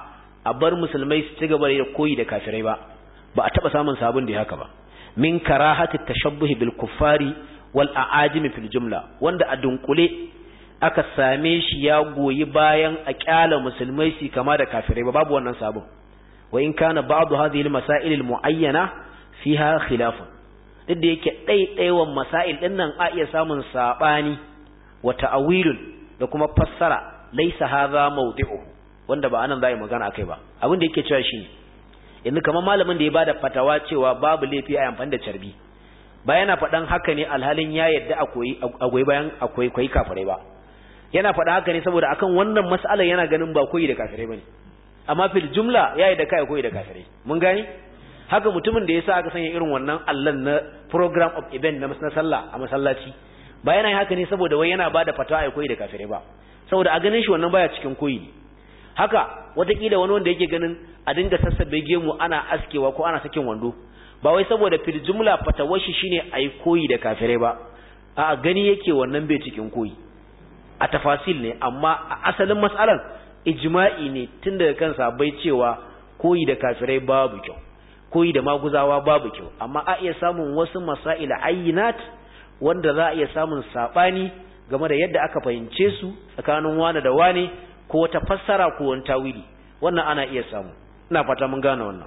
Speaker 1: a bar musulmai su ci gaba da koyi da kafirai ba a taba samun sahabin da ya haka ba min karahati tashabbuhi bil kuffari wal a'ajimi fil jumla wanda a dunkule aka same shi ya goyi bayan a kyala musulmai su kama da kafirai ba babu wannan sabon wa in kana ba'du hadhihi al masail al muayyana fiha khilaf duk da yake ɗaiɗaiwan masail din nan a iya samun sabani wa ta'awilun da kuma fassara laysa hadha mawdi'u wanda ba anan zai magana akai ba abin da yake cewa shine yanzu kamar malamin da ya bada fatawa cewa babu laifi a amfani da carbi ba yana faɗan haka ne alhalin ya yadda akwai bayan akwai kafirai ba yana faɗa haka ne saboda akan wannan mas'alar yana ganin ba koyi da kafirai bane amma fil jumla ya yadda kai koyi da kafirai mun gani haka mutumin da yasa aka sanya irin wannan allan na program of event na sallah a masallaci ba yana haka ne saboda wai yana bada fatawa koyi da kafirai ba saboda a ganin shi wannan baya cikin koyi haka watakila wani wanda yake ganin a dinga sassabe gemu ana askewa ko ana sakin wando ba wai saboda fil jumla fatawashi shine ai koyi da kafirai ba a gani yake wannan bai cikin koyi a tafasil ne amma a asalin mas'alan ijma'i ne tun daga kansa bai cewa koyi da kafirai babu kyau koyi da maguzawa babu kyau amma a iya samun wasu masail ayyinat wanda za a iya samun sabani game da yadda aka fahimce su tsakanin wani da wani ko wata fassara ko wani tawili wannan ana iya samu ina fata mun gane wannan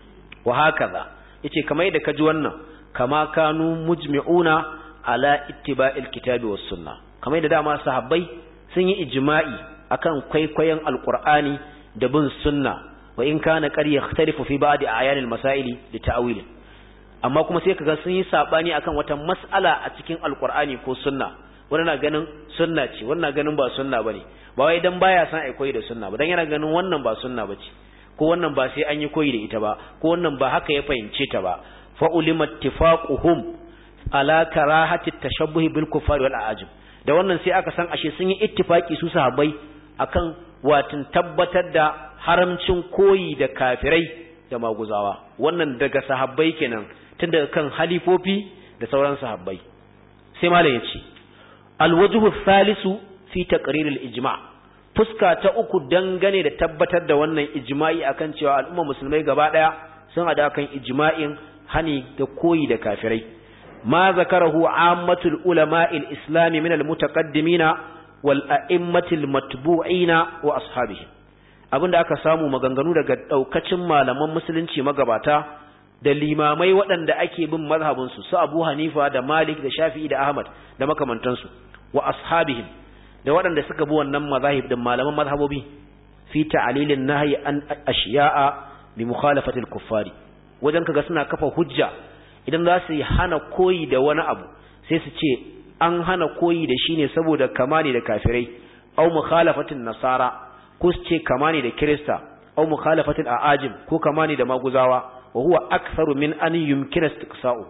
Speaker 1: wa hakaza yace kamar yadda kaji wannan kama kanu mujmi'una ala ittiba'il kitabi was sunnah kamar yadda dama sahabbai sun yi ijma'i akan kwaikwayon alqur'ani da bin sunna wa in kana qad yakhtalifu fi ba'd ayanil masaili li ta'wil amma kuma sai kaga sun yi sabani akan wata mas'ala a cikin alqur'ani ko sunna wannan na ganin sunna ce wannan na ganin ba sunna bane ba wai dan baya san ai koyi da sunna ba dan yana ganin wannan ba sunna bace ko wannan ba sai an yi koyi da ita ba ko wannan ba haka ya fahimce ta ba fa ulima ittifaquhum ala karahati tashabbuh bil kuffar wal a'ajib da wannan sai aka san ashe sun yi ittifaki su sahabbai akan watin tabbatar da haramcin koyi da kafirai da maguzawa wannan daga sahabbai kenan tun daga kan halifofi da sauran sahabbai sai malam yace al wajhu thalithu fi taqrir al ijma' fuska ta uku dangane da tabbatar da wannan ijma'i akan cewa al'umma musulmai gaba daya sun hada kan ijma'in hani da koyi da kafirai ma zakarahu ammatul ulama'il islami min al mutaqaddimina wal a'immatil matbu'ina wa ashabihi abinda aka samu maganganu daga daukacin malaman musulunci magabata da limamai waɗanda ake bin mazhabinsu su Abu Hanifa da Malik da Shafi'i da Ahmad da makamantansu wa ashabihim da waɗanda suka bi wannan mazahib din malaman mazhabobi fi ta'lilin nahyi an ashiya'a bi mukhalafatil kuffari wajen kaga suna kafa hujja idan za su hana koyi da wani abu sai su ce an hana koyi da shi ne saboda kama ne da kafirai au mukhalafatin nasara ko su ce kama ne da kirista au mukhalafatin a'ajim ko kama ne da maguzawa wa huwa aktharu min an yumkina istiqsa'u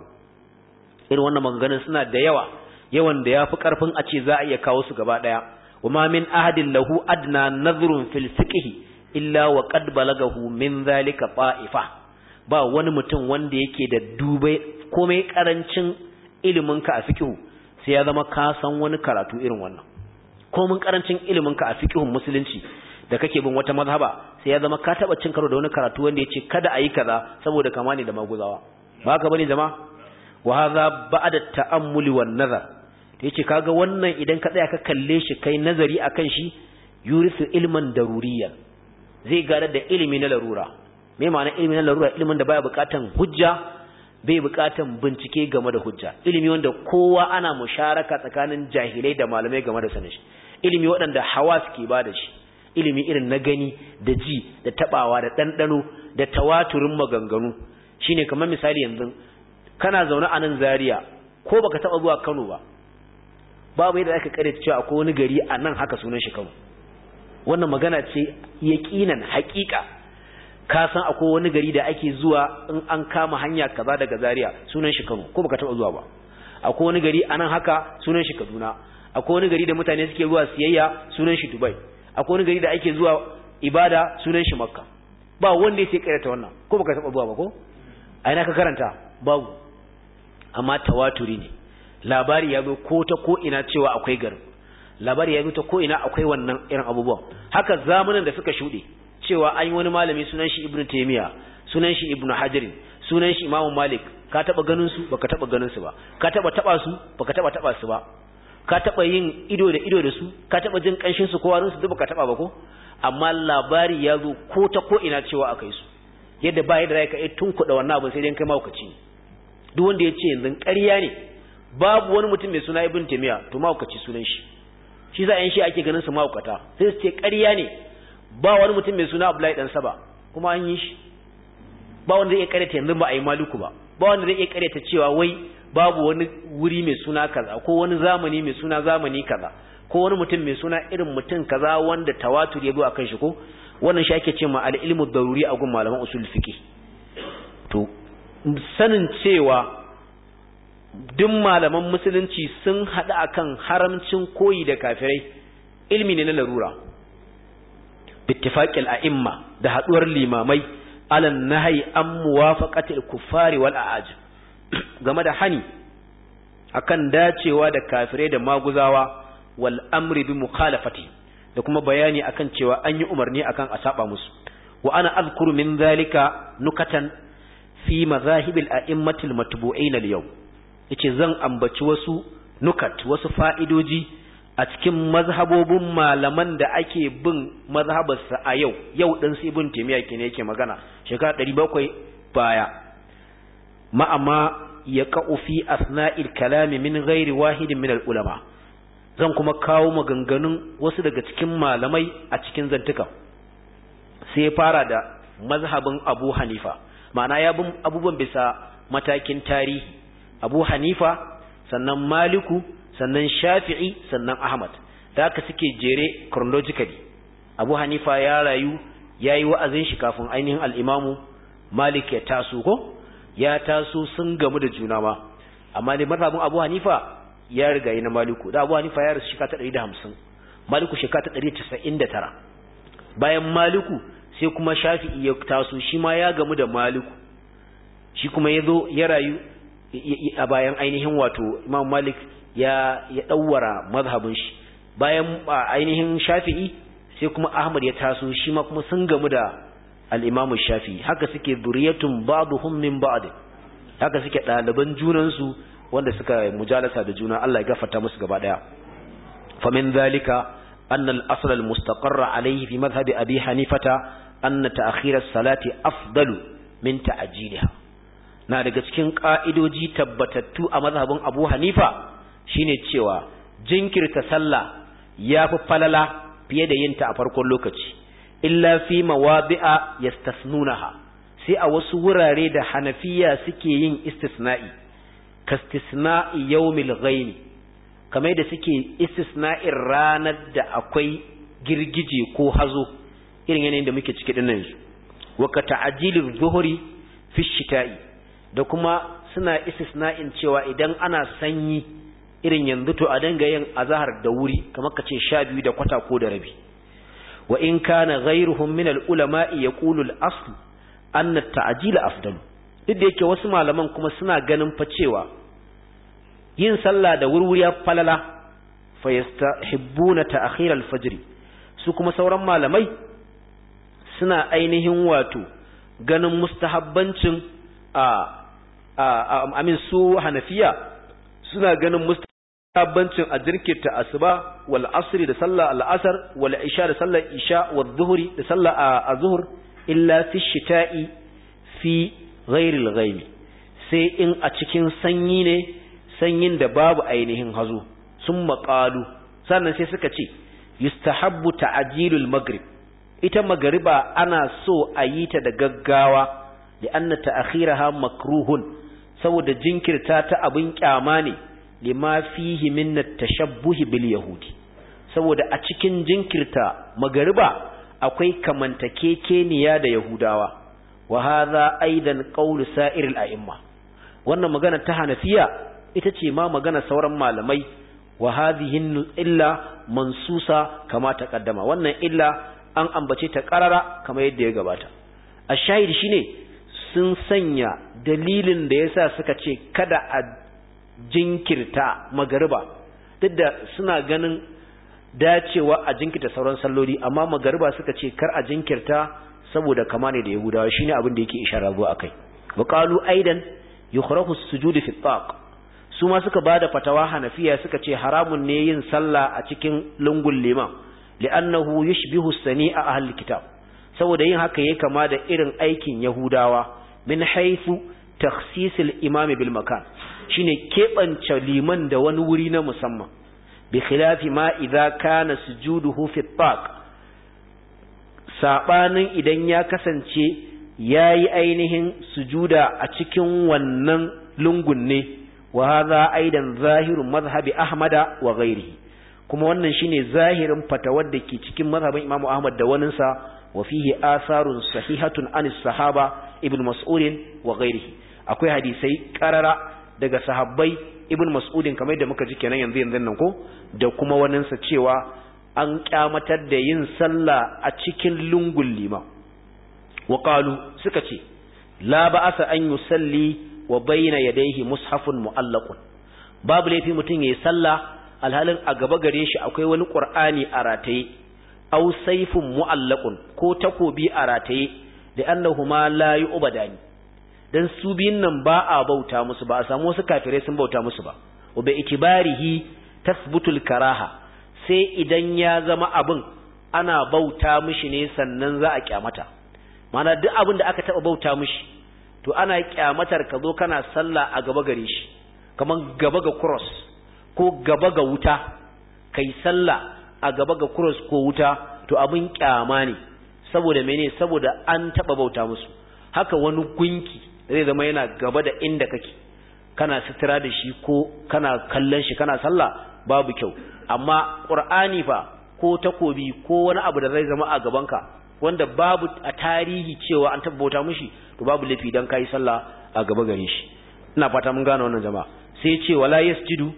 Speaker 1: irin wannan maganganun suna da yawan da yafi karfin a ce za a iya kawo su gaba daya wama min ahadin lahu adna nadhrun fil fiqh illa wa qad balagahu min zalika ta'ifa ba wani mutum wanda yake da dubai komai karancin ilimin ka a fiqh sai ya zama ka san wani karatu irin wannan komai karancin ilimin ka a fiqhun musulunci da kake bin wata mazhaba sai ya zama ka taba cin karo da wani karatu wanda yace kada ayi kaza saboda kama ne da maguzawa ba haka bane jama'a wa hadha ba'da ta'ammuli wan nazar yace kaga wannan idan ka tsaya ka kalle shi kai nazari akan shi yurisu ilman daruriyan zai gada da ilimi na larura me ma'ana ilimi na larura ilimin da baya bukatan hujja bai bukatan bincike game da hujja ilimi wanda kowa ana musharaka tsakanin jahilai da malamai game da sanin shi ilimi waɗanda hawas ke bada shi ilimi irin na gani da ji da tabawa da ɗanɗano da tawaturin maganganu shine kamar misali yanzu kana zaune a nan Zaria ko baka taba zuwa Kano ba babu yadda aka kare cewa akwai wani gari a nan haka sunan shi Kano wannan magana ce yaqinan haƙiƙa ka san akwai wani gari da ake zuwa in an kama hanya kaza daga Zaria sunan shi Kano ko baka taba zuwa ba akwai wani gari a nan haka sunan shi Kaduna akwai wani gari da mutane suke zuwa siyayya sunan shi Dubai akwai wani gari da ake zuwa ibada sunan shi Makka ba wanda yake karanta wannan ko baka taba zuwa ba ko a ina ka karanta babu amma tawaturi ne labari ya zo ko ta ko ina cewa akwai garin labari ya zo ta ko ina akwai wannan irin abubuwan haka zamanin da suka shude cewa an yi wani malami sunan shi Ibn Taymiyyah sunan shi Ibn Hajar sunan shi Imam Malik ka taba ganin su baka taba ganin su ba ka taba su baka taba su ba ka taba yin ido da su ka taba jin kanshin su ko warin su duk baka taba ba ko amma labari ya zo ko ta ko ina cewa akai su yadda ba yadda ka tunkuda wannan abin sai dai kai maukaci ne duk wanda ya ce yanzu ƙarya ne babu wani mutum mai suna Ibn Taymiyyah to maukaci sunan shi za a yin shi ake ganin su maukata sai su ce ƙarya ne ba wani mutum mai suna Abdullahi dan Saba kuma an yi shi ba wanda zai ƙaryata yanzu ba a yi Maliku ba wanda zai ƙaryata cewa wai babu wani wuri mai suna kaza ko wani zamani mai suna zamani kaza ko wani mutum mai suna irin mutum kaza wanda tawatur ya zo akan shi ko wannan shi ake cewa al-ilmu daruri a gun malaman usul fiqh to sanin cewa duk malaman musulunci sun hada akan haramcin koyi da kafirai ilmi ne na larura bittifaqil a'imma da haduwar limamai alan nahyi an muwafaqatil kuffari wal a'ajib game da hani akan dacewa da kafirai da maguzawa wal amri bi mukhalafati da kuma bayani akan cewa an yi umarni akan a saba musu wa ana azkuru min zalika nukatan fi mazahibil a'immatil matbu'in al-yawm yace zan ambaci wasu nukat wasu fa'idoji a cikin mazhabobin malaman da ake bin mazhabarsa a yau din su Ibn Taymiyyah kene yake magana shekara 700 baya ma'ama yaqa'u fi asna'il kalami min ghairi wahidin min al-ulama zan kuma kawo maganganun wasu daga cikin malamai a cikin zantuka sai ya fara da mazhabin Abu Hanifa ma'ana ya bin abubuwan bisa matakin tarihi Abu Hanifa sannan Maliku sannan Shafi'i sannan Ahmad da haka suke jere chronologically Abu Hanifa ya rayu yayi wa'azin shi kafin ainihin al-Imam Malik ya taso ko ya taso sun gamu da juna ma amma ne mazhabin Abu Hanifa ya riga yana Maliku da Abu Hanifa ya rasu shekara 150 Maliku shekara 199 bayan Maliku sai kuma Shafi'i ya taso shi ma ya gamu da Maliku shi kuma yazo ya rayu a bayan ainihin wato Imam Malik ya dawwara mazhabin shi bayan ainihin Shafi'i sai kuma Ahmad ya taso shi ma kuma sun gamu da al-Imam Shafi'i haka suke zuriyatun ba'dhum min ba'd haka suke daliban junan su wanda suka mujalasa da juna Allah ya gafarta musu gaba daya famin zalika anna al-asl al-mustaqarra alayhi fi madhhab Abi Hanifata anna ta'khir as-salati afdalu min ta'jiliha na daga cikin ka'idoji tabbatattu a mazhabin Abu Hanifa shine cewa jinkirta sallah yafi falala fiye da yinta a farkon lokaci illa fi mawadi'a yastasnunaha sai a wasu wurare da Hanafiya suke yin istisna'i kastisna'i yawmil ghaib kamar da suke istisna'in ranar da akwai girgije ko hazo irin yanayin da muke ciki dinnan yanzu wa ka ta'jilul zuhri fi shita'i da kuma suna istisna'in cewa idan ana sanyi irin yanzu to a danga yin azhar da wuri kamar kace 12 da kwata ko da rabi wa in kana ghayruhum min al-ulama'i yaqulu al-asl anna at-ta'jil afdal duk da yake wasu malaman kuma suna ganin fa cewa yin sallah da wurwuri ya falala fa yastahibbuna ta'khir al-fajr su kuma sauran malamai suna ainihin wato ganin mustahabbancin amin su Hanafiya suna ganin mustahabbancin a jirkita asuba wal asri da sallah al-asr wal isha da sallar isha wal zuhri da sallar az-zuhr illa fi shita'i fi ghairi al-ghaib sai in a cikin sanyi ne sanyin da babu ainihin hazo sun maƙalu sannan sai suka ce yustahabbu ta'jilul maghrib ita magriba ana so a yi ta da gaggawa li anna ta'khiraha makruhun saboda jinkirta ta abin kyama ne lima fihi min at-tashabbuh bil yahudi saboda a cikin jinkirta magriba akwai kamantakekeniya da yahudawa wa hadha aidan qawlu sa'iril a'imma wannan magana ta Hanafiya ita ce ma magana sauran malamai wa hadhihi illa mansusa kama taqaddama wannan illa an ambace ta qarara kamar yadda ya gabata ashahid shine sun sanya dalilin da yasa suka ce kada a jinkirta magariba duk da suna ganin dacewa a jinkirta sauran salloli amma magariba suka ce kar a jinkirta saboda kama ne da yahudawa shine abin da yake isharar zuwa akai wa qalu aidan yukhrahu as-sujud fi at-taq su ma suka bada fatawa Hanafiya suka ce haramun ne yin sallah a cikin lungul liman li'annahu yushbihu sani'a ahli kitab saboda yin haka yake kama da irin aikin yahudawa min haythu takhsis al-imam bil makan shine kebance liman da wani wuri na musamman bi khilafi ma idza kana sujuduhu fi at-taq sabanin idan ya kasance yayi ainihin sujuda a cikin wannan lungun ne wa hadha aidan zahirun madhhabi ahmada wa ghairihi kuma wannan shine zahirin fatawar da ke cikin mazhabin Imam Ahmad da waninsa wa fihi asarun sahihatun anis sahaba ibn Mas'ud wa ghairihi akwai hadisai karara daga sahabbai ibn Mas'ud kamar da muka ji kenan yanzu nan ko da kuma waninsa cewa an kyamatar da yin sallah a cikin lungul lima wa qalu suka ce la ba'asa an yusalli wa bayna yadayhi mushafun mu'allaqun babu laifi mutun yayi sallah alhalin a gaba gare shi akwai wani qur'ani a rataye aw sayfun mu'allaqun ko takobi a rataye da annahuma la yu'badani dan su biyun nan ba a bauta musu ba a samu wasu kafirai sun bauta musu ba wa bi itibarihi tasbutul karaha sai idan ya zama abin ana bauta mishi ne sannan za a kyamata mana duk abin da aka taba bauta mishi to ana kyamatar ka zo kana sallah a gaba gare shi kaman gaba ga cross ko gaba ga wuta kai sallah a gaba ga cross ko wuta to abin kyama ne saboda mene saboda an taba bauta musu haka wani gunki zai zama yana gaba da inda kake kana sitira da shi ko kana kallon shi kana sallah babu kyau amma qur'ani fa ko takobi ko wani abu da zai zama a gabanka wanda babu a tarihi cewa an tabbata mushi to babu lafi dan kai sallah a gaba gare shi ina fata mun gane wannan jama'a sai ce wala yasjudu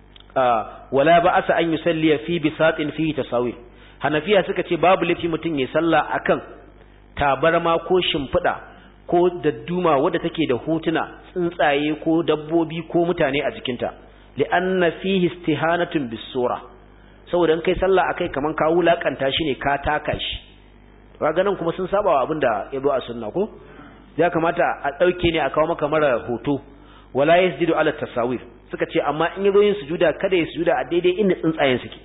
Speaker 1: wala ba'asa an yusalli fi bisatin fihi tasawir Hanafiya suka ce babu lafi mutun yayin sallah akan tabarma ko shimfida ko dadduma wadda take da hotuna tsuntsaye ko dabbobi ko mutane a jikinta li'anna fihi istihanatun bis-sura saboda kai sallah akai kaman ka wulakanta shi ne ka taka shi kaga nan kuma sun saba wa abinda yazo a sunna ko ya kamata a dauke ne a kawo maka mara hoto wala yasjudu ala tasawir suka ce amma in yazo yin sujuda kada ya sujuda a daidai inda tsuntsayen suke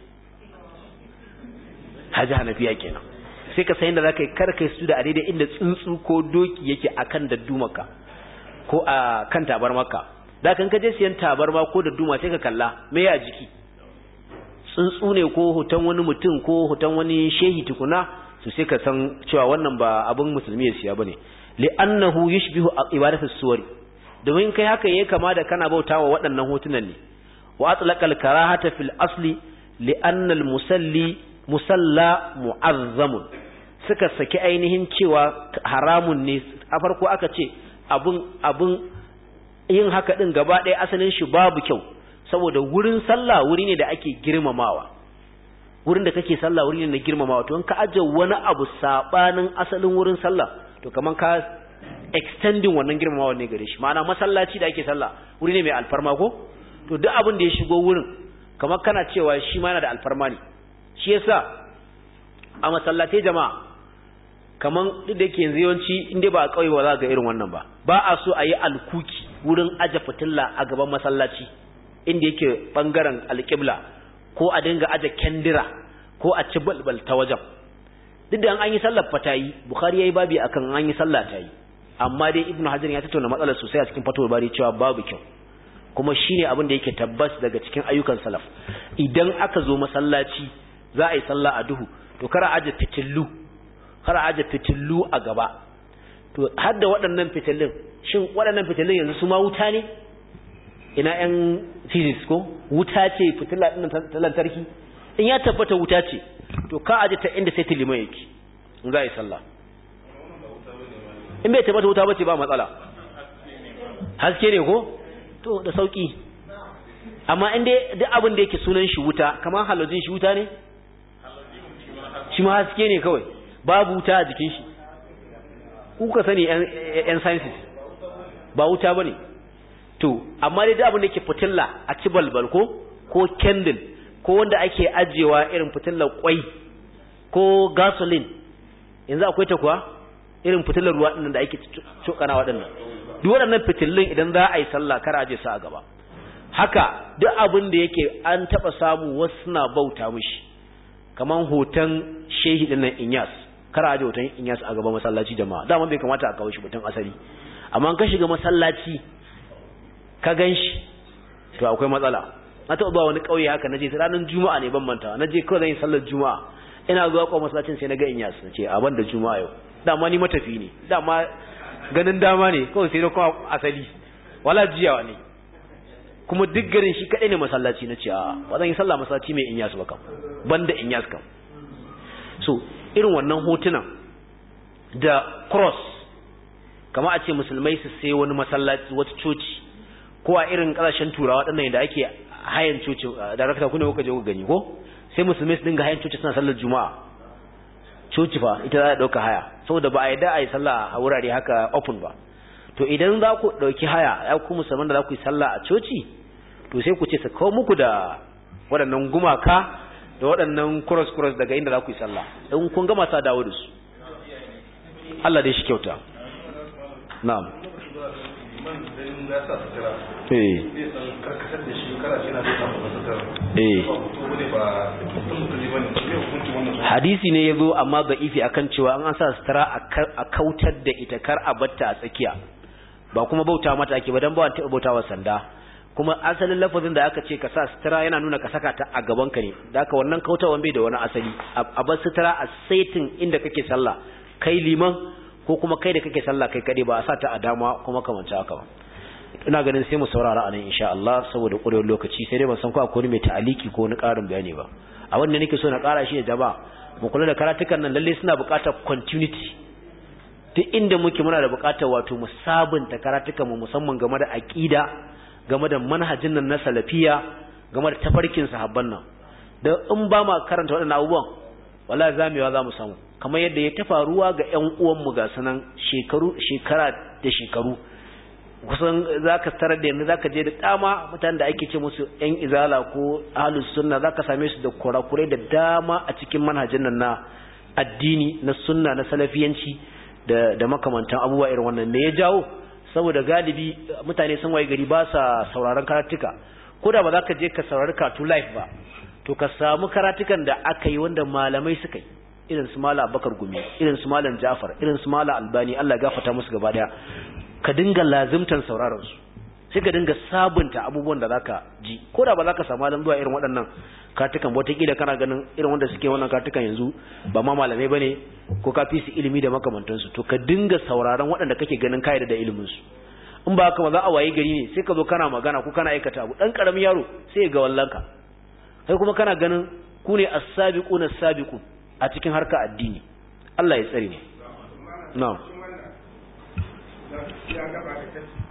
Speaker 1: haji Hanafiya kenan sai ka san inda zaka yi kar kai sujuda a daidai inda tsuntsu ko doki yake akan daddumaka ko a kan tabarmarka da kan ka je siyan tabarma ko da duma sai ka kalla me ya jiki tsuntsu ne ko hoton wani mutum ko hoton wani shehi tukuna to sai ka san cewa wannan ba abin musulmi ya siya bane li'annahu yushbihu ibadatus suwari domin kai haka yayi kama da kana bautawa waɗannan hotunan ne wa atlaqal karahata fil asli li'anna al musalli musalla mu'azzamun suka saki ainihin cewa haramun ne a farko aka ce abun yin haka din gaba ɗaya asalin shi babu kyau saboda wurin sallah wuri ne da ake girmamawa wurin da kake sallah wuri ne na girmamawa to in ka aje wani abu sabanin asalin wurin sallah to kaman ka extending wannan girmamawa ne gare shi ma'ana masallaci da ake sallah wuri ne mai alfarma ko to duk abin da ya shigo wurin kamar kana cewa shi ma yana da alfarma ne shi yasa a masallatai jama'a kaman duk da yake yanzu yawanci inda ba a kauye ba za ga irin wannan ba a so a yi alkuki wurin aje fitilla a gaban masallaci inda yake bangaren alƙibla ko a dinga aje kendira ko a ci balbal ta wajen duk da an yi sallar fatayi bukhari yayi babi akan an yi sallah ta yi amma dai ibnu hajar ya tattauna matsalar sosai a cikin fatawar bari cewa babu kyau kuma shine abin da yake tabbas daga cikin ayyukan salaf idan aka zo masallaci za a yi sallah a duhu to kar a aje fitillu a gaba to har da waɗannan fitillun shin waɗannan fitillun yanzu su ma wuta ne ina yan physics ko wuta ce fitilla din ta lantarki in ya tabbata wuta ce to ka aje ta inda sai tilima yake in za a yi sallah in bai tabbata wuta bace ba matsala haske ne ko to da sauki amma in dai duk abin da yake sunan shi wuta kamar halojin shi wuta ne shi ma haske ne kawai babu wuta a jikin shi kuka sani yan sciences ba wuta bane to amma dai duk abin da yake fitilla a ci balbal ko candle ko wanda ake ajewa irin fitillar kwai ko gasoline yanzu akwai ta kuwa irin fitillar ruwa din da ake cokana waɗannan duk waɗannan fitillun idan za a yi sallah kar aje su a gaba haka duk abin da yake an taba samu wasu suna bauta mishi kaman hoton shehi din nan Inyas kar aje hoton Inyas a gaba masallaci jama'a dama bai kamata a kawo shi hoton asali amma ka shiga masallaci ka ganshi to akwai matsala na taɓa ba wani ƙauye haka naje ranar juma'a ne ban manta naje kawai zan yi sallar juma'a ina zuwa ko masallacin sai na ga Inyas nace a ban da juma'a yau dama ni matafi ne dama ganin dama ne kawai sai na kuma asali wala jiyawa ne kuma duk garin shi kadai ne masallaci nace a ba zan yi sallah masallaci mai Inyas ba kam banda Inyas kam so irin wannan hotunan da cross kamar a ce musulmai su sai wani masallaci wata coci ko a irin kasashen turawa waɗannan da ake hayan coci da rakata ku ne kuka je ku gani ko sai musulmai su dinga hayan coci suna sallar juma'a coci fa ita za ta dauka haya saboda ba a yarda a yi sallah a wurare haka open ba to idan za ku dauki haya ya ku musulman da za ku yi sallah a coci to sai ku ce su kawo muku da waɗannan gumaka da waɗannan cross daga inda za ku yi sallah in kun gama sa dawo da su Allah dai shi kyauta na'am hadisi ne yazo amma da'ifi akan cewa an sa sutura a kautar da ita kar a batta a tsakiya ba kuma bauta mata ake ba dan ba ta bautawa sanda kuma asalin lafazin da aka ce ka sa sutura yana nuna ka saka ta a gaban ka ne da haka wannan kautawan bai da wani asali a bar sutura a saitin inda kake sallah kai liman ko kuma kai da kake sallah kai kade ba a sa ta a dama kuma kamanta haka ba ina ganin sai mu saurara anan insha Allah saboda ƙurewar lokaci sai dai ban san ko akwai mai ta'aliki ko wani ƙarin bayani ba a wanda nake so na ƙara shi da jama'a mu kula da karatukan nan lalle suna buƙatar continuity duk inda muke muna da buƙatar wato mu sabunta karatukan mu musamman game da aqida game da manhajin nan na salafiya game da tafarkin sahabban nan da in ba ma karanta waɗannan abubuwan wallahi zamewa za mu samu kamar yadda ya tafaruwa ga ƴan uwan mu ga sanan shekara da shekaru kusan zaka tarar da yanzu zaka je da dama mutanen da ake ce musu ƴan izala ko ahlus sunna zaka same su da kurakurai da dama a cikin manhajin nan na addini na sunna na salafiyanci da makamantan abubuwa irin wannan me ya jawo saboda galibi mutane sun waye gari ba sa sauraron karatuka ko da ba za ka je ka saurari karatu live ba to ka samu karatukan da aka yi wanda malamai suka yi irin su malam Abubakar Gumi irin su malam Ja'far irin su malam Albani Allah ya gafarta musu gaba daya ka dinga lazimtan sauraron su sai ka dinga sabunta abubuwan da zaka ji ko da ba zaka samu malam zuwa irin waɗannan katukan wata kila kana ganin irin wanda suke wannan katukan yanzu ba ma malamai bane ko ka fi su ilimi da makamantansu to ka dinga sauraron waɗanda kake ganin kai da ilimin su in ba haka ba za a waye gari ne sai ka zo kana magana ko kana aikata abu dan karamin yaro sai ya ga wallanka kai kuma kana ganin ku ne as-sabiquna as-sabiqun a cikin harka addini Allah ya tsare ne na'am